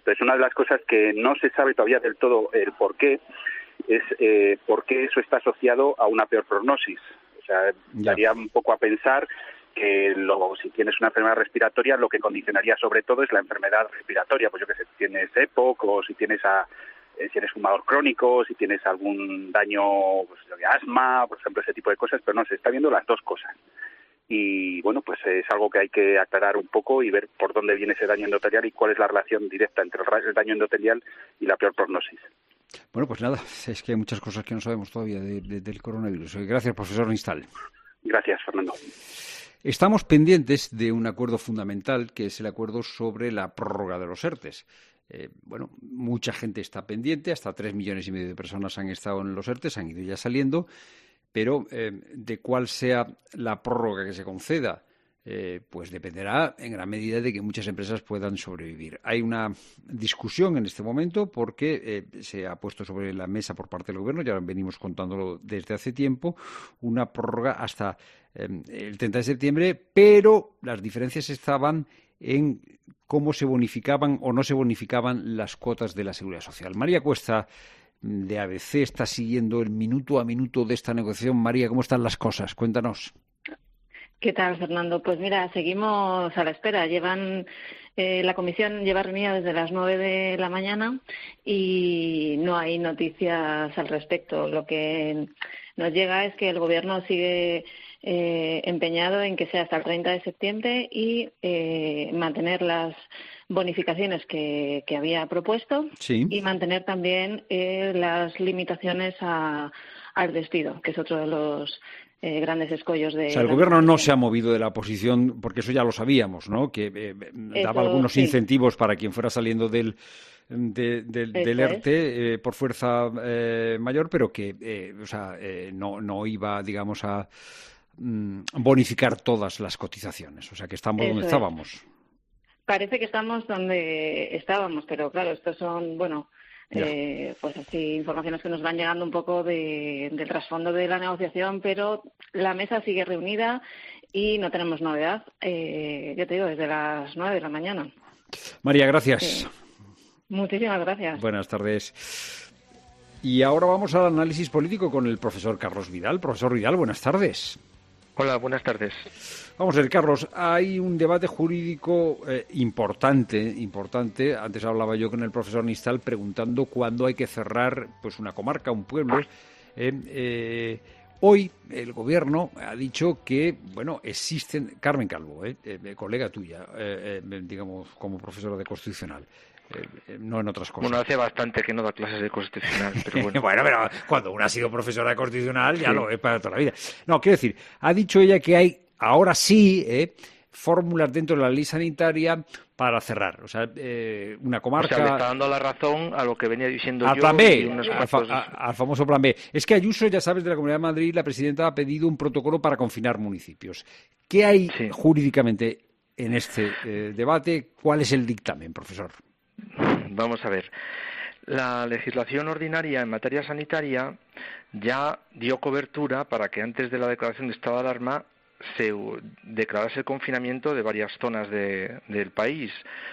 Entonces, una de las cosas que no se sabe todavía del todo el por qué es eh, por qué eso está asociado a una peor prognosis. O sea, Ya. daría un poco a pensar que lo, si tienes una enfermedad respiratoria, lo que condicionaría sobre todo es la enfermedad respiratoria. Pues yo que sé, si tienes EPOC o si tienes a, eh, si eres fumador crónico, si tienes algún daño pues, de asma, por ejemplo, ese tipo de cosas, pero no, se está viendo las dos cosas. Y bueno, pues es algo que hay que aclarar un poco y ver por dónde viene ese daño endotelial y cuál es la relación directa entre el, ra- el daño endotelial y la peor prognosis. Bueno, pues nada, es que hay muchas cosas que no sabemos todavía de, de, del coronavirus. Gracias, profesor Nistal. Gracias, Fernando. Estamos pendientes de un acuerdo fundamental, que es el acuerdo sobre la prórroga de los ERTES. Eh, bueno, mucha gente está pendiente, hasta tres millones y medio de personas han estado en los ERTES, han ido ya saliendo, pero eh, de cuál sea la prórroga que se conceda, eh, pues dependerá en gran medida de que muchas empresas puedan sobrevivir. Hay una discusión en este momento porque eh, se ha puesto sobre la mesa por parte del Gobierno, ya venimos contándolo desde hace tiempo, una prórroga hasta eh, el treinta de septiembre, pero las diferencias estaban en cómo se bonificaban o no se bonificaban las cuotas de la Seguridad Social. María Cuesta, de A B C, está siguiendo el minuto a minuto de esta negociación. María, ¿cómo están las cosas? Cuéntanos. ¿Qué tal, Fernando? Pues mira, seguimos a la espera. Llevan eh, la comisión lleva reunida desde las nueve de la mañana y no hay noticias al respecto. Lo que nos llega es que el Gobierno sigue eh, empeñado en que sea hasta el treinta de septiembre y eh, mantener las bonificaciones que, que había propuesto sí. y mantener también eh, las limitaciones a, al despido, que es otro de los Eh, grandes escollos de... O sea, el Gobierno no se ha movido de la posición, porque eso ya lo sabíamos, ¿no? Que eh, daba Eso, algunos sí. incentivos para quien fuera saliendo del, de, del, del Eso ERTE eh, por fuerza eh, mayor, pero que eh, o sea, eh, no, no iba, digamos, a mm, bonificar todas las cotizaciones. O sea, que estamos Eso donde es. estábamos. Parece que estamos donde estábamos, pero claro, estos son, bueno... Eh, pues así, informaciones que nos van llegando un poco de, del trasfondo de la negociación, pero la mesa sigue reunida y no tenemos novedad, eh, yo te digo, desde las nueve de la mañana. María, gracias. Eh, muchísimas gracias. Buenas tardes. Y ahora vamos al análisis político con el profesor Carlos Vidal. Profesor Vidal, buenas tardes. Hola, buenas tardes. Vamos a ver, Carlos, hay un debate jurídico eh, importante, importante. Antes hablaba yo con el profesor Nistal preguntando cuándo hay que cerrar pues una comarca, un pueblo. Eh, eh, hoy el Gobierno ha dicho que, bueno, existen... Carmen Calvo, eh, eh, colega tuya, eh, eh, digamos, como profesora de Constitucional. Eh, no en otras cosas. Bueno, hace bastante que no da clases de Constitucional, pero bueno. Bueno, pero cuando una ha sido profesora de Constitucional ya Sí. lo es para toda la vida. No, quiero decir, ha dicho ella que hay ahora sí eh, fórmulas dentro de la ley sanitaria para cerrar. O sea, eh, una comarca... O sea, le está dando la razón a lo que venía diciendo al yo. plan y B, unos al, cuantos- fa- a- al famoso plan B. Es que Ayuso, ya sabes, de la Comunidad de Madrid, la presidenta ha pedido un protocolo para confinar municipios. ¿Qué hay jurídicamente en este eh, debate? ¿Cuál es el dictamen, profesor? Vamos a ver. La legislación ordinaria en materia sanitaria ya dio cobertura para que antes de la declaración de estado de alarma se uh, declarase el confinamiento de varias zonas de- del país.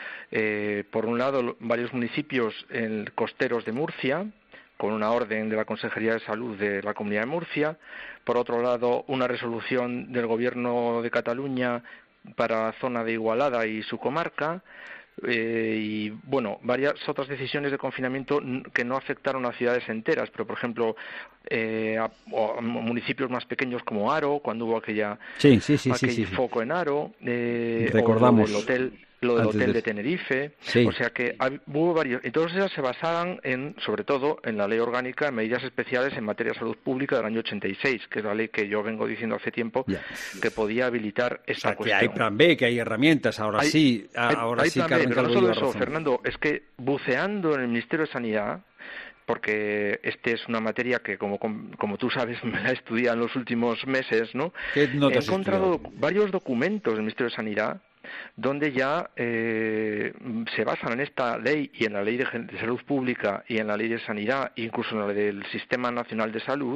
Eh, por un lado, lo- varios municipios en costeros de Murcia, con una orden de la Consejería de Salud de la Comunidad de Murcia. Por otro lado, una resolución del Gobierno de Cataluña para la zona de Igualada y su comarca. Eh, y bueno, varias otras decisiones de confinamiento n- que no afectaron a ciudades enteras, pero por ejemplo eh, a, o a municipios más pequeños como Haro, cuando hubo aquella Sí, sí, sí, sí, aquel sí, sí. foco en Haro, eh, Recordamos. o lo del hotel, lo del Antes hotel de- de Tenerife, Sí. o sea que hab- hubo varios, y todas ellas se basaban en, sobre todo, en la ley orgánica de medidas especiales en materia de salud pública del año ochenta y seis, que es la ley que yo vengo diciendo hace tiempo que podía habilitar esta O sea, que cuestión. hay plan B, que hay herramientas. Ahora Hay- sí, a- hay- ahora hay sí, plan B, Carmen pero no Calvo solo lleva eso, razón. Fernando, es que buceando en el Ministerio de Sanidad, porque este es una materia que, como, como tú sabes, me la he estudiado en los últimos meses, ¿no? ¿Qué no te He has encontrado estudiado? varios documentos del Ministerio de Sanidad donde ya eh, se basan en esta ley y en la ley de, Gen- de salud pública y en la ley de sanidad, incluso en la del Sistema Nacional de Salud,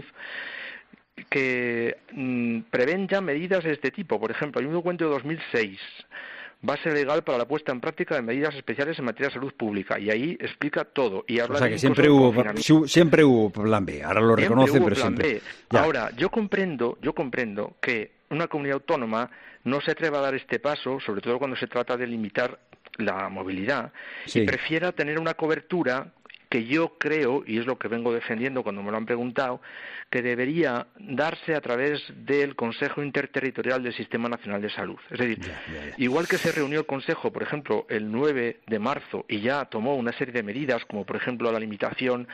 que mm, prevén ya medidas de este tipo. Por ejemplo, hay un documento de dos mil seis base legal para la puesta en práctica de medidas especiales en materia de salud pública. Y ahí explica todo. Y habla o sea de que siempre hubo, siempre hubo plan B. Ahora lo reconoce, siempre hubo pero plan siempre. B. Ahora, yo comprendo, yo comprendo que una comunidad autónoma no se atreva a dar este paso, sobre todo cuando se trata de limitar la movilidad, sí. y prefiera tener una cobertura que yo creo, y es lo que vengo defendiendo cuando me lo han preguntado, que debería darse a través del Consejo Interterritorial del Sistema Nacional de Salud. Es decir, ya, ya, ya. igual que se reunió el Consejo, por ejemplo, el nueve de marzo y ya tomó una serie de medidas, como por ejemplo la limitación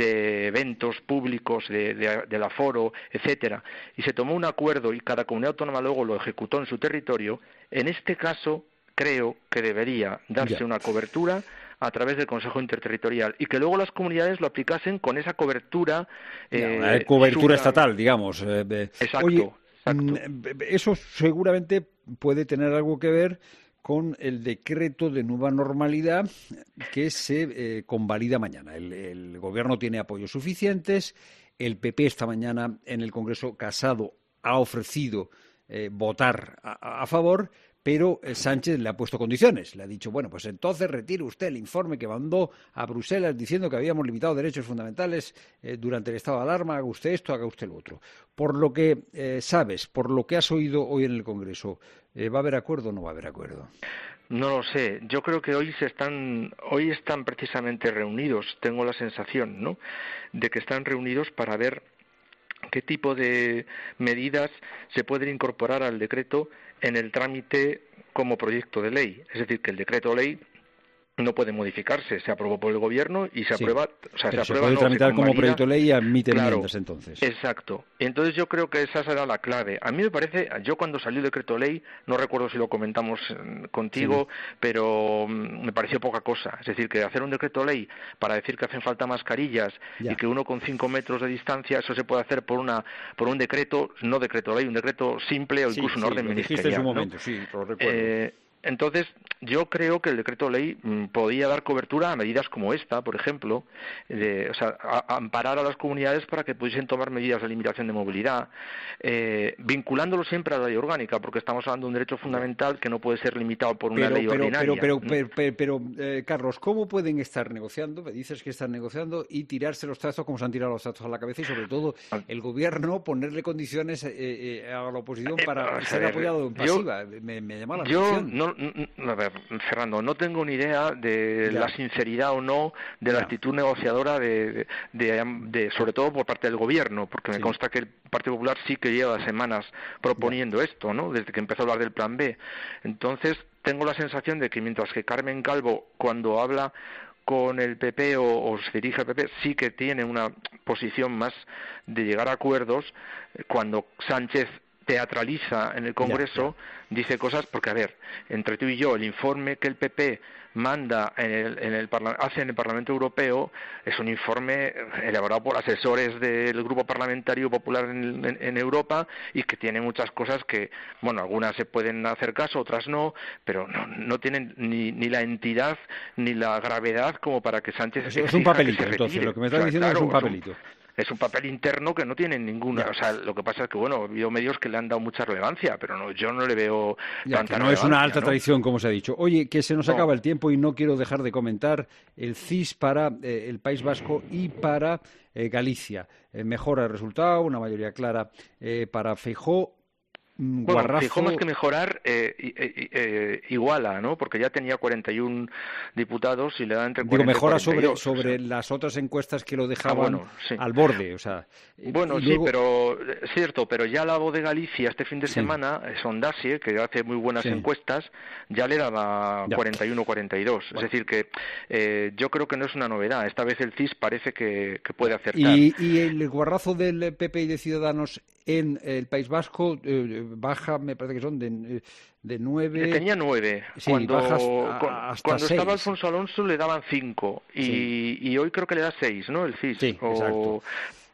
de eventos públicos, de, de, del aforo, etcétera, y se tomó un acuerdo y cada comunidad autónoma luego lo ejecutó en su territorio, en este caso creo que debería darse ya. una cobertura a través del Consejo Interterritorial y que luego las comunidades lo aplicasen con esa cobertura eh, la cobertura supra... estatal, digamos. Exacto, Oye, exacto. Eso seguramente puede tener algo que ver con el decreto de nueva normalidad que se eh, convalida mañana. El, el Gobierno tiene apoyos suficientes. El P P esta mañana en el Congreso, Casado, ha ofrecido eh, votar a, a favor. Pero Sánchez le ha puesto condiciones. Le ha dicho, bueno, pues entonces retire usted el informe que mandó a Bruselas diciendo que habíamos limitado derechos fundamentales eh, durante el estado de alarma, haga usted esto, haga usted lo otro. Por lo que eh, sabes, por lo que has oído hoy en el Congreso, eh, ¿va a haber acuerdo o no va a haber acuerdo? No lo sé. Yo creo que hoy se están, hoy están precisamente reunidos. Tengo la sensación, ¿no?, de que están reunidos para ver qué tipo de medidas se pueden incorporar al decreto en el trámite como proyecto de ley. Es decir, que el decreto ley no puede modificarse, se aprobó por el Gobierno y se sí, aprueba, o sea, pero se, se aprueba puede no, tramitar se como proyecto de ley y admite claro, enmiendas entonces. Exacto. Entonces yo creo que esa será la clave. A mí me parece, yo cuando salió el decreto ley, no recuerdo si lo comentamos contigo, sí. pero me pareció poca cosa. Es decir, que hacer un decreto ley para decir que hacen falta mascarillas ya. y que uno con cinco metros de distancia, eso se puede hacer por una por un decreto, no decreto ley, un decreto simple o incluso sí, un sí, orden lo ministerial. En su momento, ¿no? sí, lo recuerdo. Eh, Entonces, yo creo que el decreto ley mmm, podía dar cobertura a medidas como esta, por ejemplo, de, o sea, a, a amparar a las comunidades para que pudiesen tomar medidas de limitación de movilidad, eh, vinculándolo siempre a la ley orgánica, porque estamos hablando de un derecho fundamental que no puede ser limitado por una pero, ley pero, ordinaria. Pero, pero, pero, pero eh, Carlos, ¿cómo pueden estar negociando? Me dices que están negociando y tirarse los trazos como se han tirado los trazos a la cabeza y, sobre todo, el Gobierno ponerle condiciones eh, eh, a la oposición para eh, ser ver, apoyado en pasiva. Yo, me, me llama la yo atención. No, no, a ver, Fernando, no tengo ni idea de ya. la sinceridad o no de la ya. actitud negociadora de, de, de, de, sobre todo por parte del Gobierno, porque sí. me consta que el Partido Popular sí que lleva semanas proponiendo ya. esto, ¿no?, desde que empezó a hablar del Plan B. Entonces, tengo la sensación de que mientras que Carmen Calvo, cuando habla con el P P o, o se dirige al P P, sí que tiene una posición más de llegar a acuerdos, cuando Sánchez teatraliza en el Congreso, ya, ya. dice cosas, porque a ver, entre tú y yo, el informe que el P P manda en el, en el hace en el Parlamento Europeo es un informe elaborado por asesores del Grupo Parlamentario Popular en, en, en Europa y que tiene muchas cosas que, bueno, algunas se pueden hacer caso, otras no, pero no, no tienen ni, ni la entidad ni la gravedad como para que Sánchez... Es, es un papelito, entonces, lo que me estás diciendo claro, es un papelito. Es un, Es un papel interno que no tiene ninguna... Ya. O sea, lo que pasa es que, bueno, ha habido medios que le han dado mucha relevancia, pero no, yo no le veo ya, tanta que no es una alta ¿no? tradición, como se ha dicho. Oye, que se nos no. acaba el tiempo y no quiero dejar de comentar el C I S para eh, el País Vasco y para eh, Galicia. Eh, mejora el resultado, una mayoría clara eh, para Feijóo. Bueno, Guarrazo... Feijóo más que mejorar eh, eh, eh, iguala, ¿no? Porque ya tenía cuarenta y uno diputados y le dan entre Digo, cuarenta mejora y cuarenta y dos, sobre, sobre o sea. las otras encuestas que lo dejaban ah, bueno, sí. al borde, o sea... Bueno, luego... sí, pero es cierto, pero ya la Voz de Galicia este fin de semana, sí. Sondasie, que hace muy buenas sí. encuestas, ya le daba ya. cuarenta y uno cuarenta y dos. Bueno. Es decir, que eh, yo creo que no es una novedad. Esta vez el C I S parece que, que puede acertar. Y, y el guarrazo del P P y de Ciudadanos en el País Vasco eh, baja, me parece que son de, de nueve... Tenía nueve. Sí, cuando baja hasta, hasta cuando seis. Estaba Alfonso Alonso le daban cinco y, sí. y hoy creo que le da seis, ¿no? El C I S. Sí, o... exacto.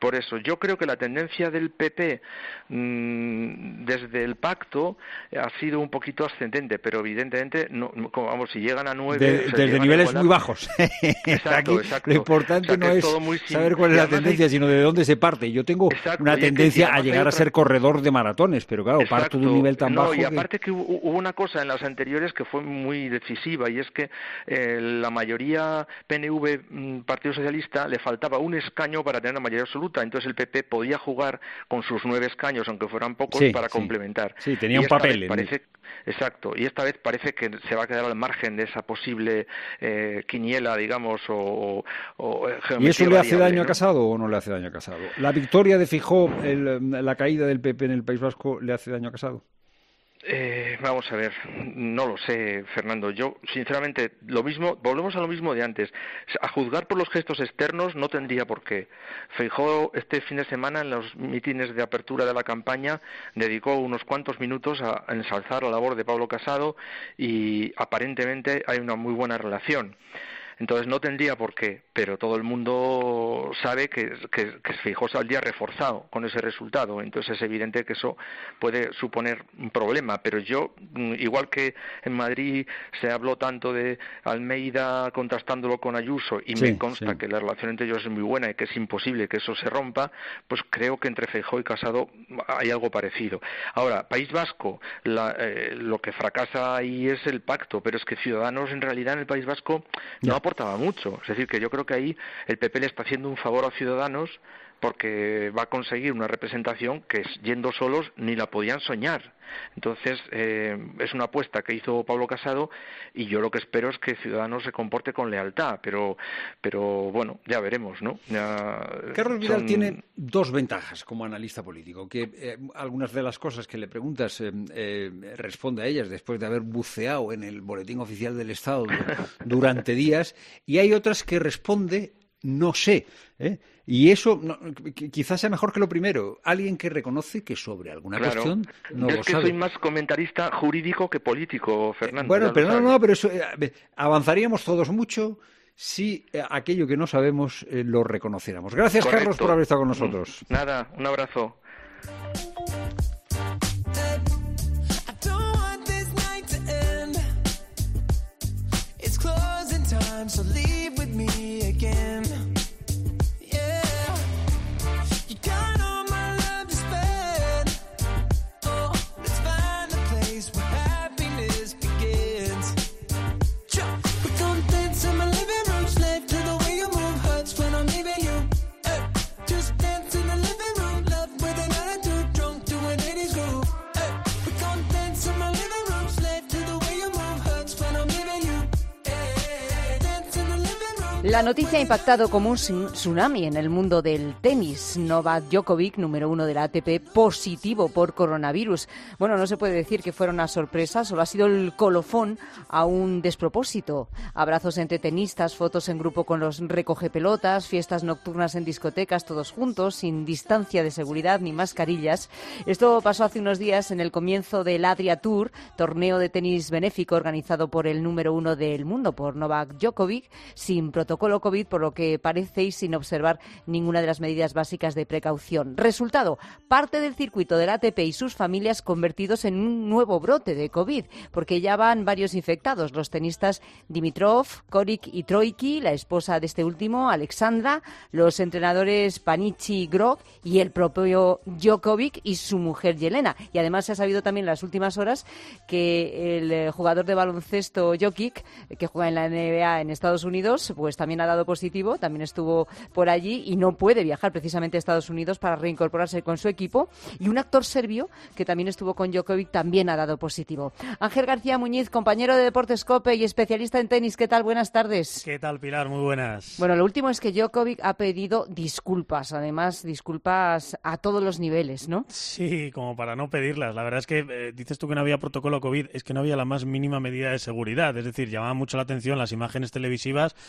Por eso, yo creo que la tendencia del P P mmm, desde el pacto ha sido un poquito ascendente, pero evidentemente, no, como, vamos, si llegan a nueve... De, o sea, desde niveles igualdad, muy bajos. Exacto, Aquí, exacto. lo importante o sea, no es, es saber cuál es la tendencia, hay... sino de dónde se parte. Yo tengo exacto, una tendencia que, a llegar otra... a ser corredor de maratones, pero claro, exacto. parto de un nivel tan no, bajo. Y aparte que... que hubo, hubo una cosa en las anteriores que fue muy decisiva, y es que eh, la mayoría P N V, Partido Socialista, le faltaba un escaño para tener la mayoría absoluta, entonces el P P podía jugar con sus nueve escaños, aunque fueran pocos, sí, para sí. complementar. Sí, tenía un papel. Parece, exacto, y esta vez parece que se va a quedar al margen de esa posible eh, quiniela, digamos, o, o ¿Y eso le hace daño ¿no? a Casado o no le hace daño a Casado? ¿La victoria de Feijóo, el, la caída del P P en el País Vasco, le hace daño a Casado? Eh, vamos a ver, no lo sé, Fernando. Yo, sinceramente, lo mismo, volvemos a lo mismo de antes. A juzgar por los gestos externos no tendría por qué. Feijóo este fin de semana en los mítines de apertura de la campaña dedicó unos cuantos minutos a ensalzar la labor de Pablo Casado y aparentemente hay una muy buena relación. Entonces no tendría por qué, pero todo el mundo sabe que, que, que Feijóo saldría reforzado con ese resultado, entonces es evidente que eso puede suponer un problema, pero yo, igual que en Madrid se habló tanto de Almeida contrastándolo con Ayuso, y sí, me consta sí. que la relación entre ellos es muy buena y que es imposible que eso se rompa, pues creo que entre Feijóo y Casado hay algo parecido. Ahora, País Vasco, la, eh, lo que fracasa ahí es el pacto, pero es que Ciudadanos en realidad en el País Vasco no aportaba mucho, es decir, que yo creo que ahí el P P le está haciendo un favor a Ciudadanos porque va a conseguir una representación que yendo solos ni la podían soñar. Entonces, eh, es una apuesta que hizo Pablo Casado y yo lo que espero es que Ciudadanos se comporte con lealtad, pero pero bueno, ya veremos, ¿no? Ya, Carlos Vidal son... tiene dos ventajas como analista político, que eh, algunas de las cosas que le preguntas eh, eh, responde a ellas después de haber buceado en el Boletín Oficial del Estado durante días, y hay otras que responde no sé, ¿eh? Y eso no, quizás sea mejor que lo primero. Alguien que reconoce que sobre alguna claro. cuestión no Yo lo es que sabe. soy más comentarista jurídico que político, Fernando. Bueno, pero no, no, pero eso, eh, avanzaríamos todos mucho si eh, aquello que no sabemos eh, lo reconociéramos. Gracias, Correcto. Carlos, por haber estado con nosotros. Nada, un abrazo. La noticia ha impactado como un tsunami en el mundo del tenis. Novak Djokovic, número uno de la A T P, positivo por coronavirus. Bueno, no se puede decir que fuera una sorpresa, solo ha sido el colofón a un despropósito. Abrazos entre tenistas, fotos en grupo con los recogepelotas, fiestas nocturnas en discotecas, todos juntos, sin distancia de seguridad ni mascarillas. Esto pasó hace unos días en el comienzo del Adria Tour, torneo de tenis benéfico organizado por el número uno del mundo, por Novak Djokovic, sin protocolo COVID, por lo que parece y sin observar ninguna de las medidas básicas de precaución. Resultado, parte del circuito del A T P y sus familias convertidos en un nuevo brote de COVID, porque ya van varios infectados, los tenistas Dimitrov, Koric y Troicki, la esposa de este último, Alexandra, los entrenadores Panici, Grog y el propio Djokovic y su mujer Yelena. Y además se ha sabido también en las últimas horas que el jugador de baloncesto Jokic, que juega en la N B A en Estados Unidos, pues también ha dado positivo, también estuvo por allí y no puede viajar precisamente a Estados Unidos para reincorporarse con su equipo. Y un actor serbio que también estuvo con Djokovic también ha dado positivo. Ángel García Muñiz, compañero de Deportes COPE y especialista en tenis. ¿Qué tal? Buenas tardes. ¿Qué tal, Pilar? Muy buenas. Bueno, lo último es que Djokovic ha pedido disculpas, además disculpas a todos los niveles, ¿no? Sí, como para no pedirlas. La verdad es que eh, dices tú que no había protocolo COVID, es que no había la más mínima medida de seguridad. Es decir, llamaba mucho la atención las imágenes televisivas, evidentemente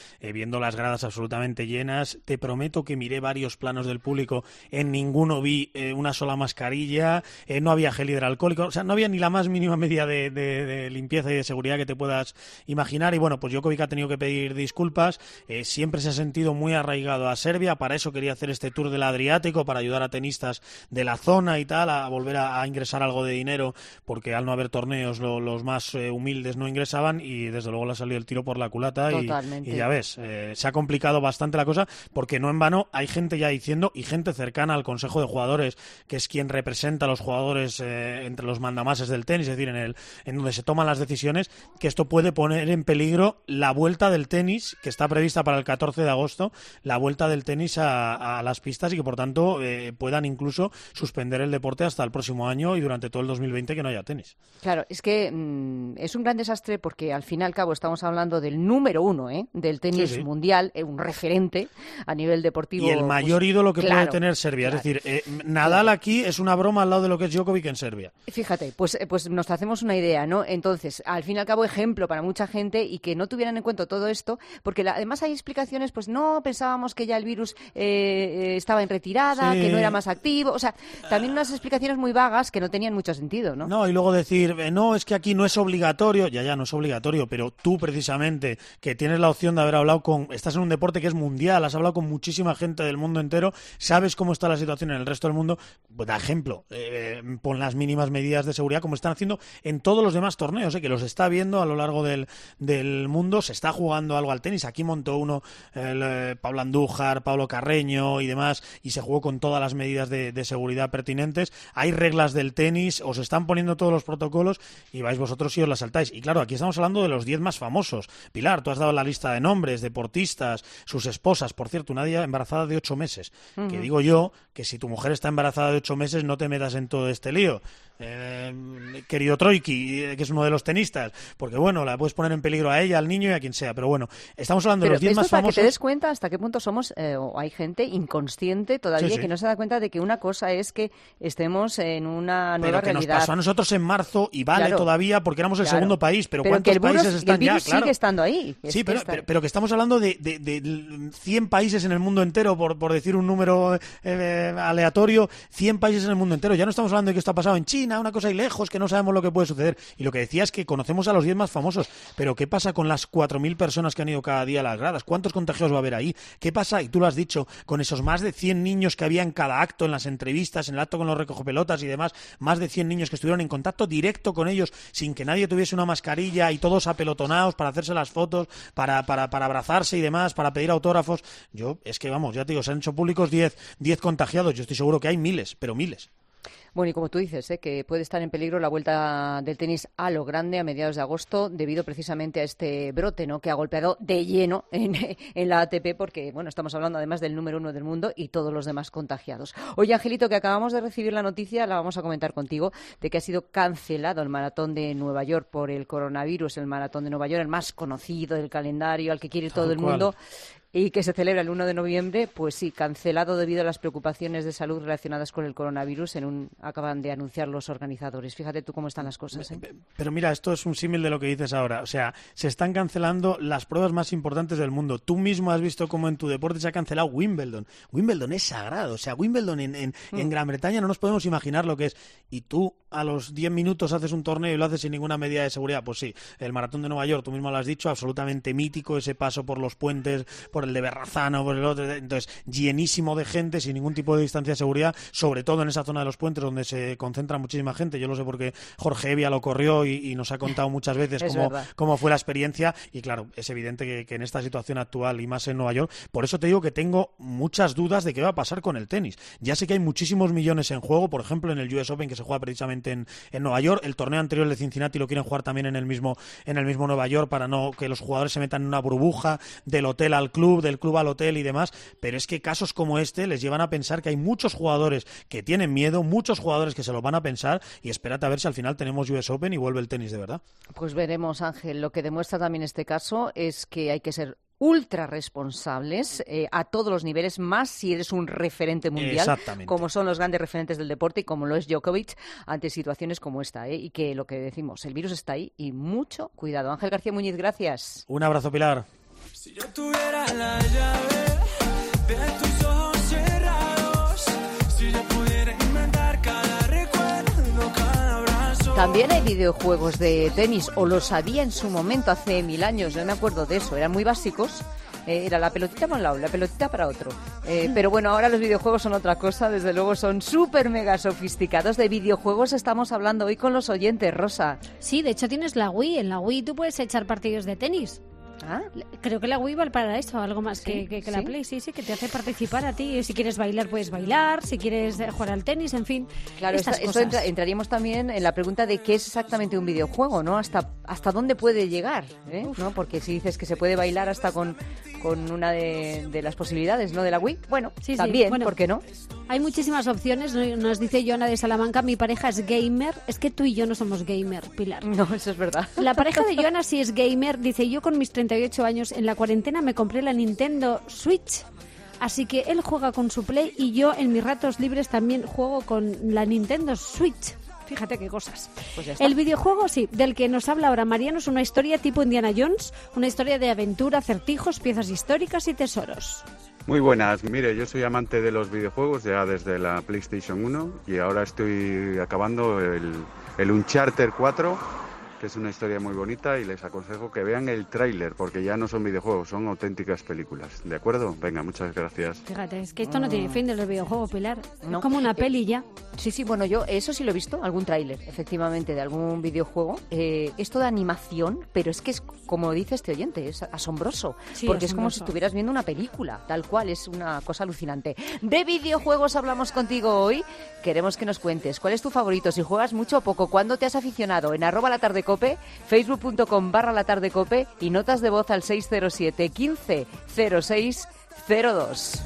viendo las gradas absolutamente llenas. Te prometo que miré varios planos del público, en ninguno vi eh, una sola mascarilla, eh, no había gel hidroalcohólico, o sea, no había ni la más mínima medida de, de, de limpieza y de seguridad que te puedas imaginar. Y bueno, pues Djokovic ha tenido que pedir disculpas, eh, siempre se ha sentido muy arraigado a Serbia, para eso quería hacer este tour del Adriático, para ayudar a tenistas de la zona y tal, a volver a, a ingresar algo de dinero, porque al no haber torneos lo, los más eh, humildes no ingresaban, y desde luego le ha salido el tiro por la culata. Y, y ya ves, eh, se ha complicado bastante la cosa, porque no en vano hay gente ya diciendo, y gente cercana al Consejo de Jugadores, que es quien representa a los jugadores eh, entre los mandamases del tenis, es decir, en, el, en donde se toman las decisiones, que esto puede poner en peligro la vuelta del tenis, que está prevista para el catorce de agosto, la vuelta del tenis a, a las pistas, y que por tanto eh, puedan incluso suspender el deporte hasta el próximo año y durante todo el dos mil veinte que no haya tenis. Claro, es que mmm, es un gran desastre, porque al fin y al cabo estamos hablando del número uno ¿eh? del tenis sí, sí. mundial, eh, un referente a nivel deportivo. Y el mayor pues, ídolo que claro, puede tener Serbia. Claro. Es decir, eh, Nadal claro. aquí es una broma al lado de lo que es Djokovic en Serbia. Fíjate, pues, pues nos hacemos una idea, ¿no? Entonces, al fin y al cabo, ejemplo para mucha gente, y que no tuvieran en cuenta todo esto, porque la, además hay explicaciones, pues no, pensábamos que ya el virus eh, estaba en retirada, sí. que no era más activo, o sea, también unas explicaciones muy vagas que no tenían mucho sentido, ¿no? No, y luego decir, eh, no, es que aquí no es obligatorio, ya, ya, no es obligatorio, pero tú precisamente, que tienes la opción de haber hablado con, estás en un deporte que es mundial, has hablado con muchísima gente del mundo entero, sabes cómo está la situación en el resto del mundo, pues da ejemplo, eh, pon las mínimas medidas de seguridad como están haciendo en todos los demás torneos, eh, que los está viendo a lo largo del, del mundo, se está jugando algo al tenis, aquí montó uno el, eh, Pablo Andújar, Pablo Carreño y demás, y se jugó con todas las medidas de, de seguridad pertinentes, hay reglas del tenis, os están poniendo todos los protocolos y vais vosotros y os las saltáis. Y claro, aquí estamos hablando de los diez más famosos. Pilar, tú has dado la lista de nombres, deportistas, sus esposas, por cierto, una de ellas embarazada de ocho meses, uh-huh. que digo yo que si tu mujer está embarazada de ocho meses no te metas en todo este lío. Eh, querido Troiki, que es uno de los tenistas, porque bueno, la puedes poner en peligro a ella, al niño y a quien sea, pero bueno, estamos hablando pero de los diez más para famosos. Que te des cuenta hasta qué punto somos, eh, o hay gente inconsciente todavía sí, sí. que no se da cuenta de que una cosa es que estemos en una nueva pero que realidad. Nos pasó a nosotros en marzo y vale claro, todavía porque éramos el claro. segundo país, pero, pero ¿cuántos virus, países están el virus ya? Claro. sigue estando ahí. Sí, pero, está... pero, pero que estamos hablando de, de, de cien países en el mundo entero, por, por decir un número eh, aleatorio, cien países en el mundo entero. Ya no estamos hablando de que esto ha pasado en China, una cosa ahí lejos, que no sabemos lo que puede suceder. Y lo que decía es que conocemos a los diez más famosos, pero ¿qué pasa con las cuatro mil personas que han ido cada día a las gradas? ¿Cuántos contagios va a haber ahí? ¿Qué pasa, y tú lo has dicho, con esos más de cien niños que había en cada acto, en las entrevistas, en el acto con los recogepelotas y demás, más de cien niños que estuvieron en contacto directo con ellos sin que nadie tuviese una mascarilla y todos apelotonados para hacerse las fotos, para, para, para abrazarse y demás, para pedir autógrafos? Yo, es que vamos, ya te digo, se han hecho públicos diez contagiados, yo estoy seguro que hay miles, pero miles. Bueno, y como tú dices, ¿eh? que puede estar en peligro la vuelta del tenis a lo grande a mediados de agosto debido precisamente a este brote, ¿no? que ha golpeado de lleno en, en la A T P porque, bueno, estamos hablando además del número uno del mundo y todos los demás contagiados. Oye, Angelito, que acabamos de recibir la noticia, la vamos a comentar contigo, de que ha sido cancelado el maratón de Nueva York por el coronavirus, el maratón de Nueva York, el más conocido del calendario, al que quiere todo el mundo. Y que se celebra el uno de noviembre, pues sí, cancelado debido a las preocupaciones de salud relacionadas con el coronavirus, en un acaban de anunciar los organizadores. Fíjate tú cómo están las cosas, ¿eh? Pero mira, esto es un símil de lo que dices ahora. O sea, se están cancelando las pruebas más importantes del mundo. Tú mismo has visto cómo en tu deporte se ha cancelado Wimbledon. Wimbledon es sagrado. O sea, Wimbledon en, en, mm. en Gran Bretaña no nos podemos imaginar lo que es. Y tú a los diez minutos haces un torneo y lo haces sin ninguna medida de seguridad. Pues sí, el maratón de Nueva York, tú mismo lo has dicho, absolutamente mítico, ese paso por los puentes, por el de Berrazano, por el otro, entonces llenísimo de gente, sin ningún tipo de distancia de seguridad, sobre todo en esa zona de los puentes donde se concentra muchísima gente. Yo lo sé porque Jorge Evia lo corrió y, y nos ha contado muchas veces cómo, cómo fue la experiencia, y claro, es evidente que, que en esta situación actual y más en Nueva York, por eso te digo que tengo muchas dudas de qué va a pasar con el tenis. Ya sé que hay muchísimos millones en juego, por ejemplo en el U S Open, que se juega precisamente en, en Nueva York, el torneo anterior de Cincinnati lo quieren jugar también en el mismo en el mismo Nueva York para no que los jugadores se metan en una burbuja del hotel al club, del club al hotel y demás, pero es que casos como este les llevan a pensar que hay muchos jugadores que tienen miedo, muchos jugadores que se lo van a pensar, y espérate a ver si al final tenemos U S Open y vuelve el tenis de verdad. Pues veremos, Ángel. Lo que demuestra también este caso es que hay que ser ultra responsables eh, a todos los niveles, más si eres un referente mundial, como son los grandes referentes del deporte y como lo es Djokovic, ante situaciones como esta, ¿eh? Y que lo que decimos, el virus está ahí y mucho cuidado. Ángel García Muñiz, gracias. Un abrazo, Pilar. Si yo tuviera la llave de tus ojos cerrados, si yo pudiera inventar cada recuerdo, cada abrazo. También hay videojuegos de tenis, o los había en su momento, hace mil años, yo me acuerdo de eso, eran muy básicos. Eh, era la pelotita para un lado, la pelotita para otro. Eh, pero bueno, ahora los videojuegos son otra cosa, desde luego son súper mega sofisticados. De videojuegos estamos hablando hoy con los oyentes, Rosa. Sí, de hecho tienes la Wii, en la Wii tú puedes echar partidos de tenis. ¿Ah? Creo que la Wii vale para eso, algo más ¿Sí? que, que, que la ¿Sí? Play, sí, sí, que te hace participar a ti. Si quieres bailar, puedes bailar, si quieres jugar al tenis, en fin. Claro, estas esta, cosas. esto entra, entraríamos también en la pregunta de qué es exactamente un videojuego, ¿no? Hasta hasta dónde puede llegar, ¿eh? ¿No? Porque si dices que se puede bailar hasta con, con una de, de las posibilidades, ¿no? De la Wii, bueno, Sí, también, sí. Bueno, ¿por qué no? Hay muchísimas opciones. Nos dice Joana de Salamanca, mi pareja es gamer. Es que tú y yo no somos gamer, Pilar. No, eso es verdad. La pareja de Joana sí es gamer. Dice, yo con mis treinta y ocho años en la cuarentena me compré la Nintendo Switch. Así que él juega con su Play y yo en mis ratos libres también juego con la Nintendo Switch. Fíjate qué cosas. Pues ya está. El videojuego, sí, del que nos habla ahora Mariano, es una historia tipo Indiana Jones, una historia de aventura, acertijos, piezas históricas y tesoros. Muy buenas, mire, yo soy amante de los videojuegos ya desde la PlayStation uno y ahora estoy acabando el, el Uncharted cuatro, que es una historia muy bonita y les aconsejo que vean el tráiler porque ya no son videojuegos, son auténticas películas, ¿de acuerdo? Venga, muchas gracias. Fíjate, es que esto no tiene fin de los videojuegos, Pilar. No. Es como una peli ya. Sí, sí, bueno, yo eso sí lo he visto, algún tráiler, efectivamente, de algún videojuego. Eh, es toda animación, pero es que es, como dice este oyente, es asombroso. Sí, porque es como si asombroso. estuvieras viendo una película, tal cual, es una cosa alucinante. De videojuegos hablamos contigo hoy. Queremos que nos cuentes cuál es tu favorito, si juegas mucho o poco, cuándo te has aficionado, en arroba la tarde cope, facebook.com barra la tarde cope y notas de voz al seis cero siete, quince, cero seis cero dos.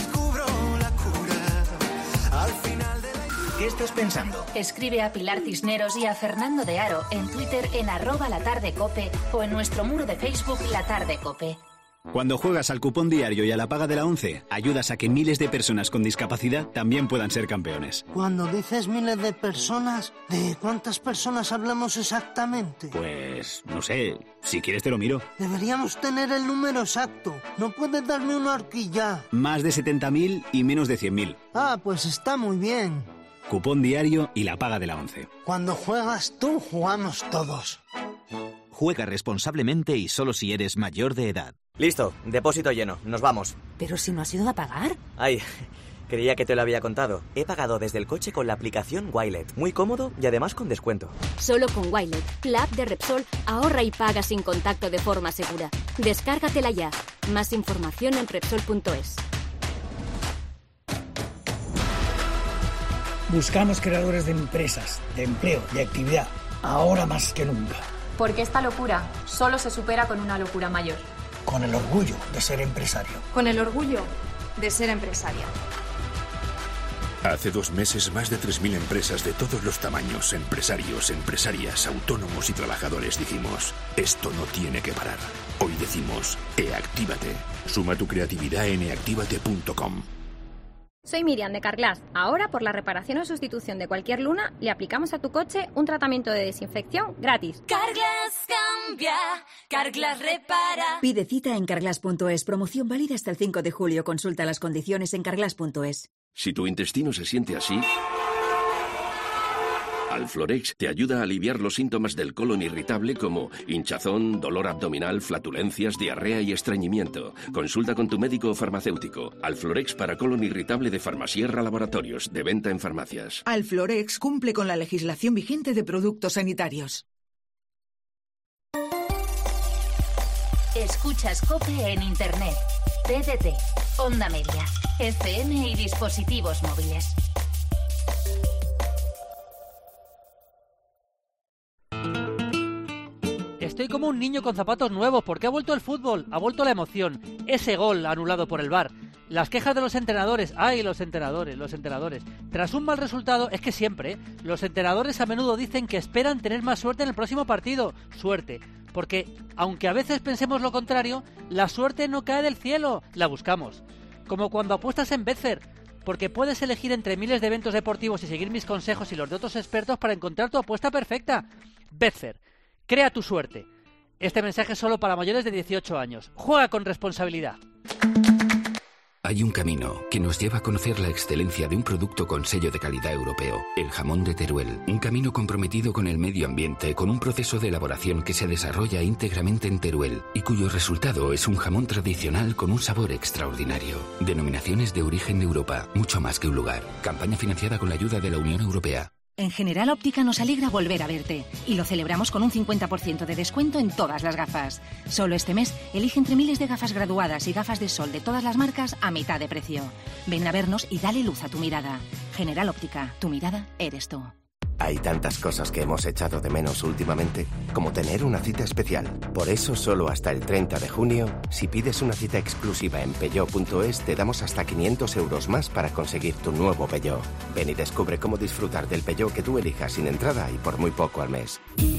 ¿Qué estás pensando? Escribe a Pilar Cisneros y a Fernando de Aro en Twitter en arroba la tarde cope o en nuestro muro de Facebook La Tarde Cope. Cuando juegas al cupón diario y a la paga de la ONCE, ayudas a que miles de personas con discapacidad también puedan ser campeones. Cuando dices miles de personas, ¿de cuántas personas hablamos exactamente? Pues, no sé, si quieres te lo miro. Deberíamos tener el número exacto. ¿No puedes darme una horquilla? Más de setenta mil y menos de cien mil. Ah, pues está muy bien. Cupón diario y la paga de la ONCE. Cuando juegas tú, jugamos todos. Juega responsablemente y solo si eres mayor de edad. Listo, depósito lleno, nos vamos. Pero si no has ido a pagar. Ay, creía que te lo había contado. He pagado desde el coche con la aplicación Wilet. Muy cómodo y además con descuento. Solo con Wilet, la app de Repsol, ahorra y paga sin contacto de forma segura. Descárgatela ya. Más información en Repsol punto es. Buscamos creadores de empresas, de empleo, de actividad, ahora más que nunca. Porque esta locura solo se supera con una locura mayor. Con el orgullo de ser empresario. Con el orgullo de ser empresaria. Hace dos meses, más de tres mil empresas de todos los tamaños, empresarios, empresarias, autónomos y trabajadores dijimos, esto no tiene que parar. Hoy decimos, e-actívate. Suma tu creatividad en e actívate punto com. Soy Miriam de Carglass. Ahora, por la reparación o sustitución de cualquier luna, le aplicamos a tu coche un tratamiento de desinfección gratis. Carglass cambia, Carglass repara. Pide cita en carglass punto es. Promoción válida hasta el cinco de julio. Consulta las condiciones en carglass punto es. Si tu intestino se siente así, Alflorex te ayuda a aliviar los síntomas del colon irritable como hinchazón, dolor abdominal, flatulencias, diarrea y estreñimiento. Consulta con tu médico o farmacéutico. Alflorex para colon irritable de Farmasierra Laboratorios, de venta en farmacias. Alflorex cumple con la legislación vigente de productos sanitarios. Escuchas COPE en Internet, T D T, Onda Media, F M y dispositivos móviles. Estoy como un niño con zapatos nuevos porque ha vuelto el fútbol, ha vuelto la emoción, ese gol anulado por el V A R, las quejas de los entrenadores, ¡ay, los entrenadores, los entrenadores! Tras un mal resultado, es que siempre, ¿eh? Los entrenadores a menudo dicen que esperan tener más suerte en el próximo partido, suerte, porque aunque a veces pensemos lo contrario, la suerte no cae del cielo, la buscamos, como cuando apuestas en Betfair, porque puedes elegir entre miles de eventos deportivos y seguir mis consejos y los de otros expertos para encontrar tu apuesta perfecta. Betfair. Crea tu suerte. Este mensaje es solo para mayores de dieciocho años. Juega con responsabilidad. Hay un camino que nos lleva a conocer la excelencia de un producto con sello de calidad europeo, el jamón de Teruel. Un camino comprometido con el medio ambiente, con un proceso de elaboración que se desarrolla íntegramente en Teruel y cuyo resultado es un jamón tradicional con un sabor extraordinario. Denominaciones de origen de Europa, mucho más que un lugar. Campaña financiada con la ayuda de la Unión Europea. En General Óptica nos alegra volver a verte y lo celebramos con un cincuenta por ciento de descuento en todas las gafas. Solo este mes elige entre miles de gafas graduadas y gafas de sol de todas las marcas a mitad de precio. Ven a vernos y dale luz a tu mirada. General Óptica, tu mirada eres tú. Hay tantas cosas que hemos echado de menos últimamente, como tener una cita especial. Por eso, solo hasta el treinta de junio, si pides una cita exclusiva en Peugeot punto es, te damos hasta quinientos euros más para conseguir tu nuevo Peugeot. Ven y descubre cómo disfrutar del Peugeot que tú elijas sin entrada y por muy poco al mes.